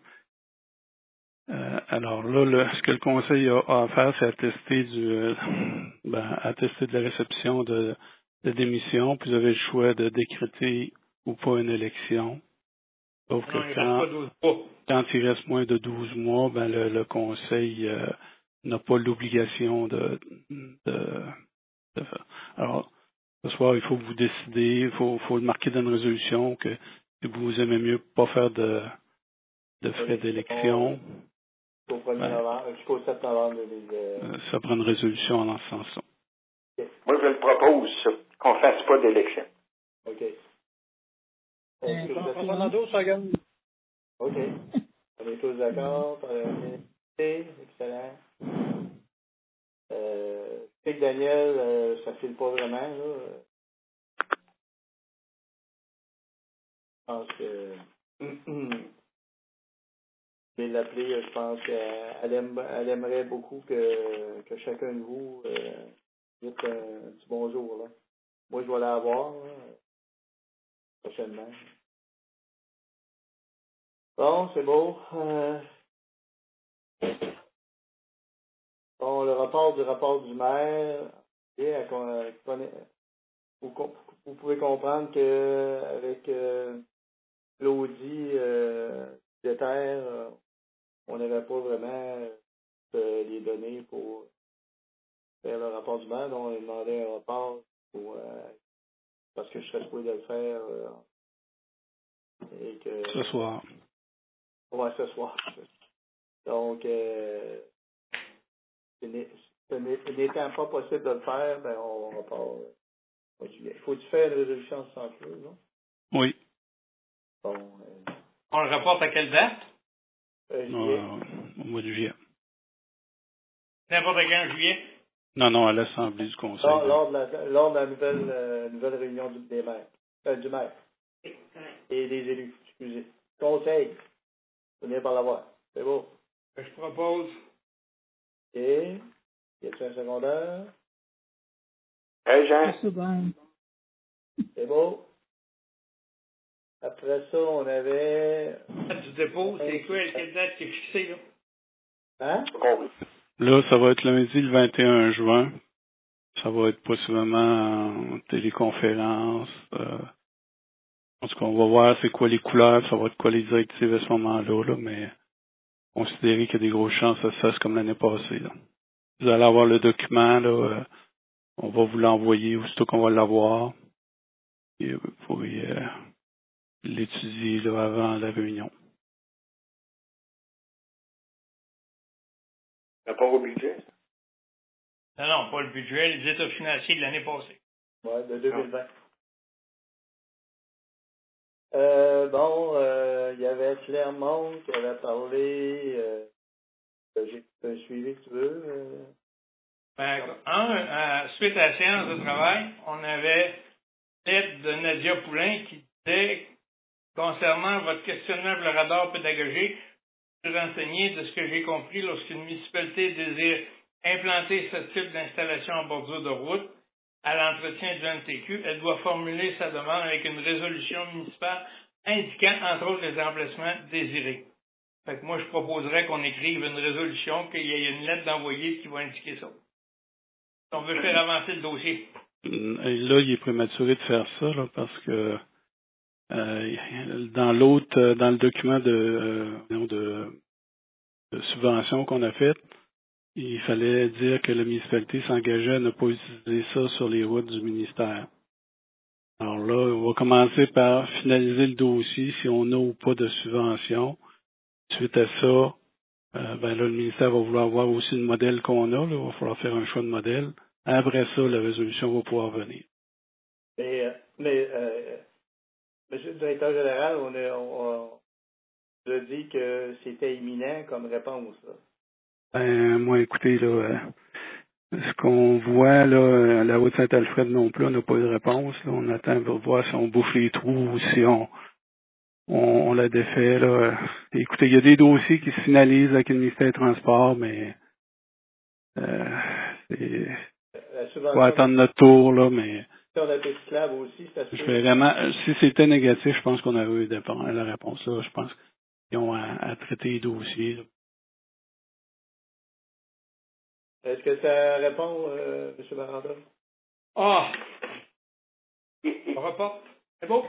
Alors là, ce que le conseil a à faire, c'est attester attester de la réception de démission, puis vous avez le choix de décréter ou pas une élection. Sauf que quand il reste moins de 12 mois, ben le conseil n'a pas l'obligation de faire. Alors, ce soir, il faut que vous décidez, il faut le marquer dans une résolution que si vous aimez mieux pas faire de frais d'élection. Jusqu'au 7 novembre 2000. Ça prend une résolution en ce sens-là. Moi, je le propose, ça, qu'on ne fasse pas d'élection. OK. Pendant 12 secondes. OK. On est tous d'accord. Excellent. Je sais que Daniel, ça ne file pas vraiment, là. Je pense que je vais l'appeler, je pense qu'elle aimerait beaucoup que chacun de vous dise un petit bonjour, là. Moi, je vais la voir, là, prochainement. Bon, c'est beau. Bon, le rapport du maire, vous pouvez comprendre que avec l'audit des terres, on n'avait pas vraiment les données pour faire le rapport du maire, donc on a demandé un rapport parce que je serais supposé de le faire et que Ce soir. Ouais, ce soir. Donc n'étant pas possible de le faire, ben on repart. Il faut-tu faire une résolution de ce sens-là, non? Oui. Bon. On le rapporte à quelle date? Juillet. Au mois de juillet. N'importe quand, juillet? Non, à l'Assemblée du Conseil. Lors de la nouvelle réunion des maires. Du maire. Et des élus, excusez. Conseil. Vous venez par la voir. C'est beau. Je propose. Et, y a-t-il un secondaire? Jean. C'est beau. Après ça, on avait... Du dépôt, c'est quoi? Quelle date qui est fixée, là? Hein? Là, ça va être lundi le 21 juin. Ça va être possiblement en téléconférence. En tout cas, on va voir c'est quoi les couleurs, ça va être quoi les directives à ce moment-là, là, mais considérer qu'il y a des grosses chances que ça se fasse comme l'année passée. Là. Vous allez avoir le document, là, on va vous l'envoyer aussitôt qu'on va l'avoir. Et vous pourrez l'étudier là, avant la réunion. Rapport au budget? Non, pas le budget, les états financiers de l'année passée. Oui, de 2020. Il y avait Clermont qui avait parlé. J'ai un suivi que tu veux. Suite à la séance de travail, on avait l'aide de Nadia Poulain qui disait, concernant votre questionnement pour le radar pédagogique, je suis renseigné de ce que j'ai compris lorsqu'une municipalité désire implanter ce type d'installation en bordure de route à l'entretien du NTQ, elle doit formuler sa demande avec une résolution municipale indiquant, entre autres, les emplacements désirés. Fait que moi, je proposerais qu'on écrive une résolution, qu'il y ait une lettre d'envoyé qui va indiquer ça. On veut faire avancer le dossier. Et là, il est prématuré de faire ça, là, parce que dans le document de subvention qu'on a fait, il fallait dire que la municipalité s'engageait à ne pas utiliser ça sur les routes du ministère. Alors là, on va commencer par finaliser le dossier si on a ou pas de subvention. Suite à ça, le ministère va vouloir voir aussi le modèle qu'on a. Là. Il va falloir faire un choix de modèle. Après ça, la résolution va pouvoir venir. Mais Monsieur le directeur général, on a dit que c'était imminent comme réponse. Là. Moi, écoutez, là, Ce qu'on voit, là, à la Haute-Saint-Alfred non plus, on n'a pas eu de réponse. Là. On attend pour voir si on bouffe les trous ou si on l'a défait. Là. Écoutez, il y a des dossiers qui se finalisent avec le ministère des Transports, mais faut attendre notre tour, là, mais Si on a été esclave aussi, c'est je vais vraiment, si c'était négatif, je pense qu'on aurait eu la réponse là. Je pense qu'ils ont à traiter les dossiers. Là. Est-ce que ça répond, M. Baranda? Ah! On reporte. C'est beau?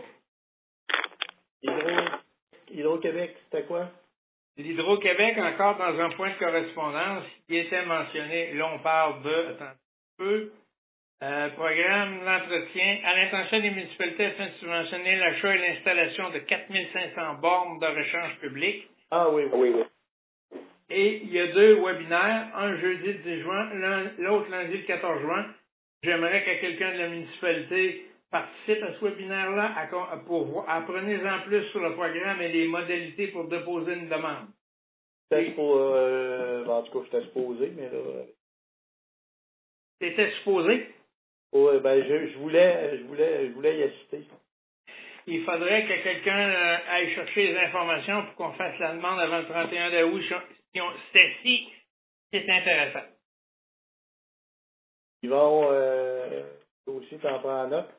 Hydro-Québec, c'était quoi? L'Hydro-Québec, encore dans un point de correspondance, qui était mentionné, là on parle de, attends un peu, programme d'entretien à l'intention des municipalités afin de subventionner l'achat et l'installation de 4500 bornes de rechange public. Ah oui, oui, oui. Et il y a 2 webinaires, un jeudi le 10 juin, l'autre lundi le 14 juin. J'aimerais que quelqu'un de la municipalité participe à ce webinaire-là. Apprenez-en plus sur le programme et les modalités pour déposer une demande. C'était pour, en tout cas, j'étais supposé, mais là. T'étais supposé? Oui, ben, je voulais y assister. Il faudrait que quelqu'un aille chercher les informations pour qu'on fasse la demande avant le 31 août si c'est intéressant. Ils vont aussi t'en prendre note.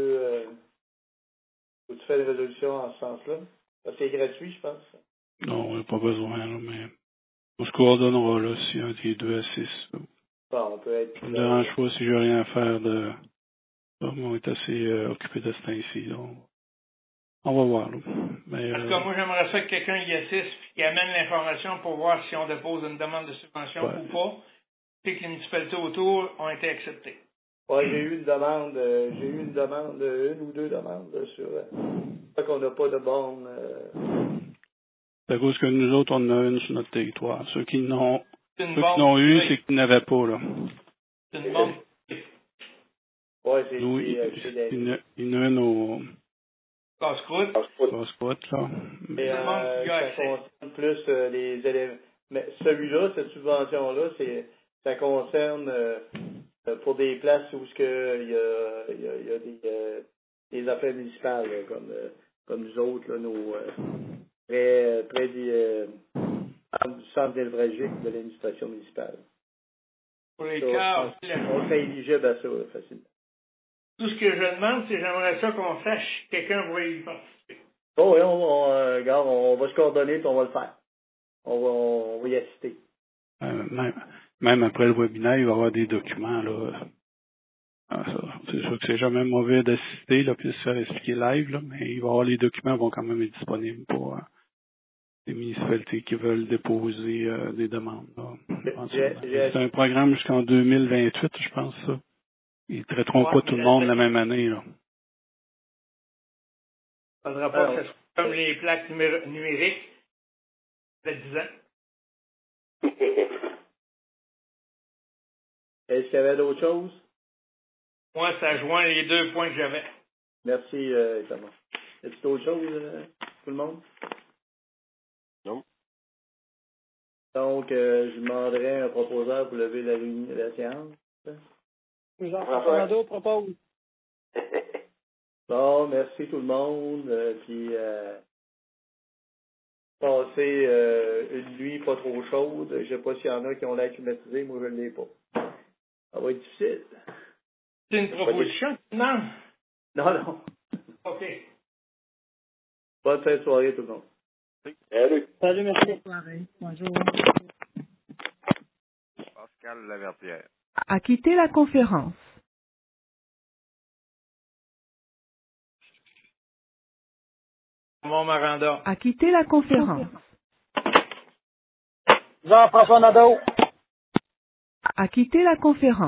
Faut tu fais une résolution en ce sens-là? Parce que c'est gratuit, je pense. Non, on n'a pas besoin, là, mais on se coordonnera là, si un des 2 à 6. Bon, on peut être. Ça me dérange pas si j'ai rien à faire de. On est assez occupé de ce temps-ci. Donc, on va voir. Là. Mais, en tout cas, moi, j'aimerais ça que quelqu'un y assiste et qu'il amène l'information pour voir si on dépose une demande de subvention ou pas. Et que les municipalités autour ont été acceptées. Oui, j'ai eu une demande, une ou 2 demandes sur qu'on n'a pas de borne. C'est à cause que nous autres, on en a une sur notre territoire. Ceux qui n'ont eu, c'est qu'ils n'avaient pas, là. C'est une borne. Oui, nous, il y en a une au casse-croûte, là. Mais ça concerne plus les élèves. Mais celui-là, cette subvention-là, ça concerne pour des places où il y a des affaires municipales, là, comme nous autres, là, nos près du centre névralgique de l'administration municipale. Pour les cas, on serait éligible à ça, facilement. Tout ce que je demande, c'est j'aimerais ça qu'on sache si quelqu'un va y participer. Bon, oui, on va se coordonner et on va le faire. On va y assister. Même après le webinaire, il va y avoir des documents, là. C'est sûr que c'est jamais mauvais d'assister, là, puis de se faire expliquer live, là, mais il va y avoir les documents vont quand même être disponibles pour les municipalités qui veulent déposer des demandes. C'est un programme jusqu'en 2028, je pense, ça. Ils ne traiteront pas tout le monde la même année, là. Il ne faudra pas que ce soit comme les plaques numériques de 10 ans. Est-ce qu'il y avait d'autres choses? Moi, ça joint les 2 points que j'avais. Merci, Thomas. Est-ce qu'il y a d'autres choses, tout le monde? Non. Donc, je demanderais un proposeur pour lever la séance. Jean-François Nadeau propose. Bon, merci tout le monde. Puis, passer une nuit pas trop chaude. Je ne sais pas s'il y en a qui ont l'air climatisé. Moi, je ne l'ai pas. Ça va être difficile. C'est une proposition? Non. Non. OK. Bonne fin de soirée, tout le monde. Salut. Salut, merci. Bonne soirée. Bonjour. Pascal Lavertière. A quitté la conférence. Mon Maranda. A quitté la conférence. Jean-François Nadeau. A quitté la conférence.